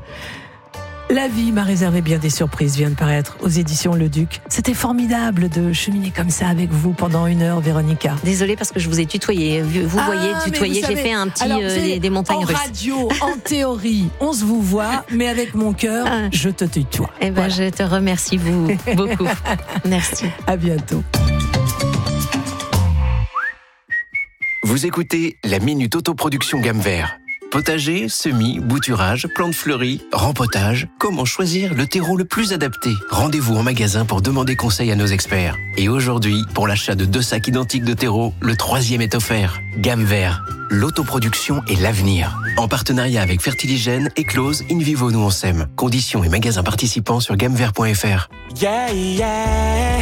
La vie m'a réservé bien des surprises, vient de paraître aux éditions Le Duc. C'était formidable de cheminer comme ça avec vous pendant une heure, Véronica.
Désolée parce que je vous ai tutoyé. Vous ah, voyez, tutoyer, j'ai fait un petit
alors,
euh, des, des montagnes
en
russes.
En radio, en théorie, on se vous voit, mais avec mon cœur, ah. je te tutoie.
Eh ben, voilà. Je te remercie vous beaucoup. Merci.
À bientôt.
Vous écoutez la Minute Autoproduction Gamme Vert. Potager, semis, bouturage, plantes fleuries, rempotage, comment choisir le terreau le plus adapté ? Rendez-vous en magasin pour demander conseil à nos experts. Et aujourd'hui, pour l'achat de deux sacs identiques de terreau, le troisième est offert. Gamme Vert, l'autoproduction et l'avenir. En partenariat avec Fertiligène, Eclose, Invivo Nous on s'aime. Conditions et magasins participants sur gammevert point f r.
Yeah, yeah.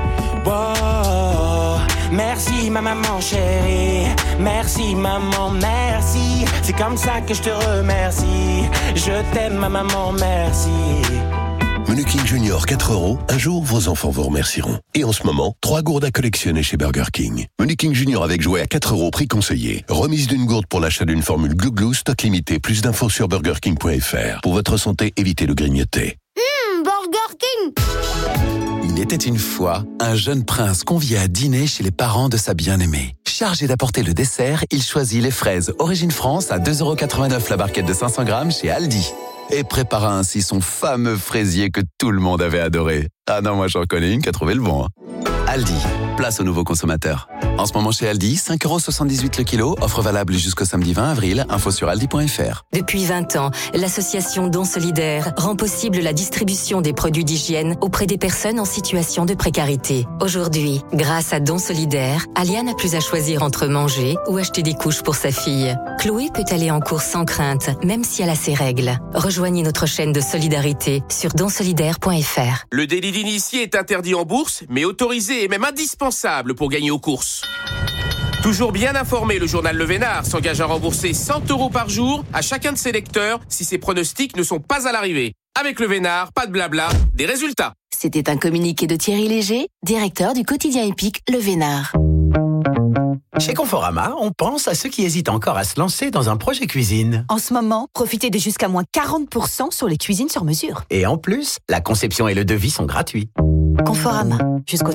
Wow. Merci ma maman chérie, merci maman, merci. C'est comme ça que je te remercie. Je t'aime ma maman, merci.
Menu King Junior quatre euros, un jour vos enfants vous remercieront. Et en ce moment, trois gourdes à collectionner chez Burger King. Menu King Junior avec jouet à quatre euros, prix conseillé. Remise d'une gourde pour l'achat d'une formule Glou Glou, stock limité. Plus d'infos sur burger king point f r. Pour votre santé, évitez le grignoter.
Mmh, Burger King.
Il était une fois un jeune prince convié à dîner chez les parents de sa bien-aimée. Chargé d'apporter le dessert, il choisit les fraises Origine France à deux euros quatre-vingt-neuf la barquette de cinq cents grammes chez Aldi. Et prépara ainsi son fameux fraisier que tout le monde avait adoré. Ah non, moi j'en connais une qui a trouvé le bon. Hein. Aldi, place aux nouveaux consommateurs. En ce moment chez Aldi, cinq euros soixante-dix-huit le kilo, offre valable jusqu'au samedi vingt avril, info sur aldi point fr.
Depuis vingt ans, l'association Dons Solidaires rend possible la distribution des produits d'hygiène auprès des personnes en situation de précarité. Aujourd'hui, grâce à Dons Solidaires, Alia n'a plus à choisir entre manger ou acheter des couches pour sa fille. Chloé peut aller en cours sans crainte, même si elle a ses règles. Rejoignez notre chaîne de solidarité sur dons solidaires point fr.
Le délit d'initié est interdit en bourse, mais autorisé et même indispensable pour gagner aux courses. Toujours bien informé, le journal Le Vénard s'engage à rembourser cent euros par jour à chacun de ses lecteurs si ses pronostics ne sont pas à l'arrivée. Avec Le Vénard, pas de blabla, des résultats.
C'était un communiqué de Thierry Léger, directeur du quotidien épique Le Vénard.
Chez Conforama, on pense à ceux qui hésitent encore à se lancer dans un projet cuisine.
En ce moment, profitez de jusqu'à moins quarante pour cent sur les cuisines sur mesure.
Et en plus, la conception et le devis sont gratuits.
Conforama, jusqu'au